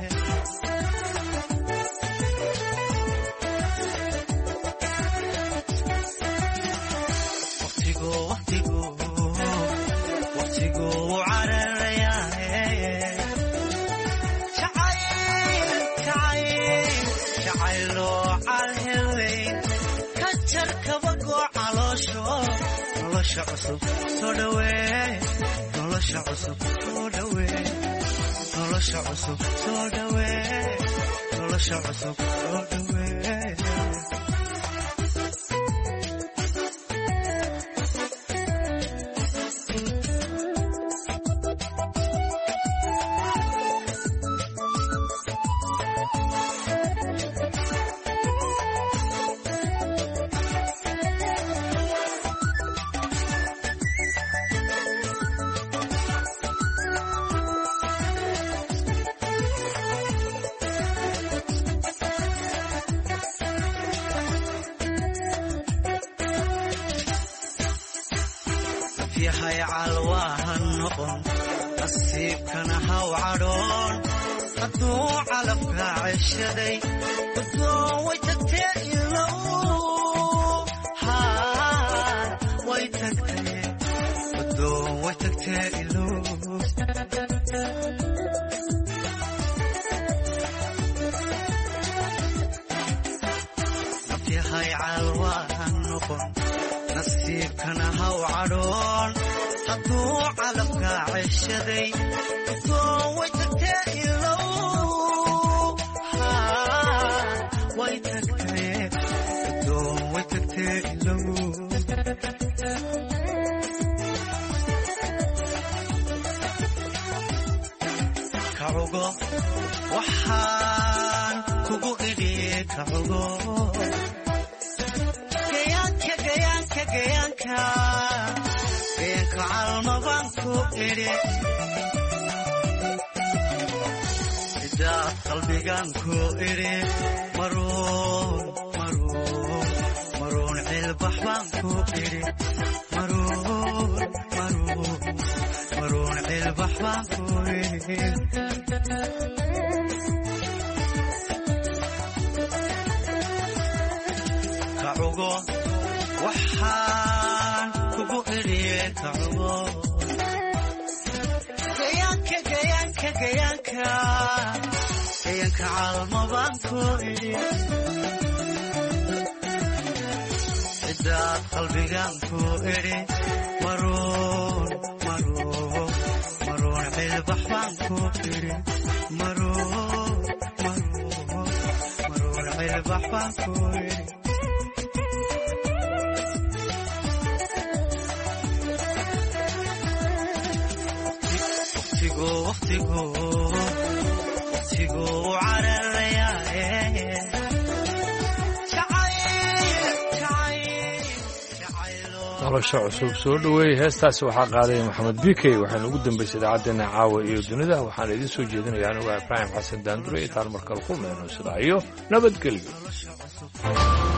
nolosha cusub soo dhawee nolosha cusub soo dhawee nolosha cusub soo dhawee nolosha cusub soo dhawee yahay calwaahan noqon nasiibkana haw cadhoon hadduu calabka ceshaday guddoon way tagtee ilow haa way tagtee guddoon way tagtee ilow yahay calwaahan noqon nasiibkana haw cadhoon hadduu calabka ceshaday guddoon way tagtee ilow haa way tagtee guddoon way tagtee ilow kacugo waxaan kugu idhi kacugo gayaanka gayaanka calma baan ku idhi sidaad qalbigaan ku idhi maruun maruun maruun cilbax baan ku idhi maruun maruun maruun cilbax baan ku idhi kacugo waxaan kugu idhi kacugo gayaanka gayaanka gayaanka gayaanka calma baan ku idhi cidaad qalbigaan ku idhi maruun maruun maruun cilbax baan ku idhi maruun maruun maruun cilbax baan ku idhi waqtigu waqtigu cararayaaye nolosha cusub soo dhoweey heestaasi waxaa qaaday maxamed bikey waxaana ugu dambaysay idaacaddeenna caawa iyo dunida waxaana idiin soo jeedinaya anigu ibraahim xasan daandure intaan markale ku meenno sidaa iyo nabadgelyo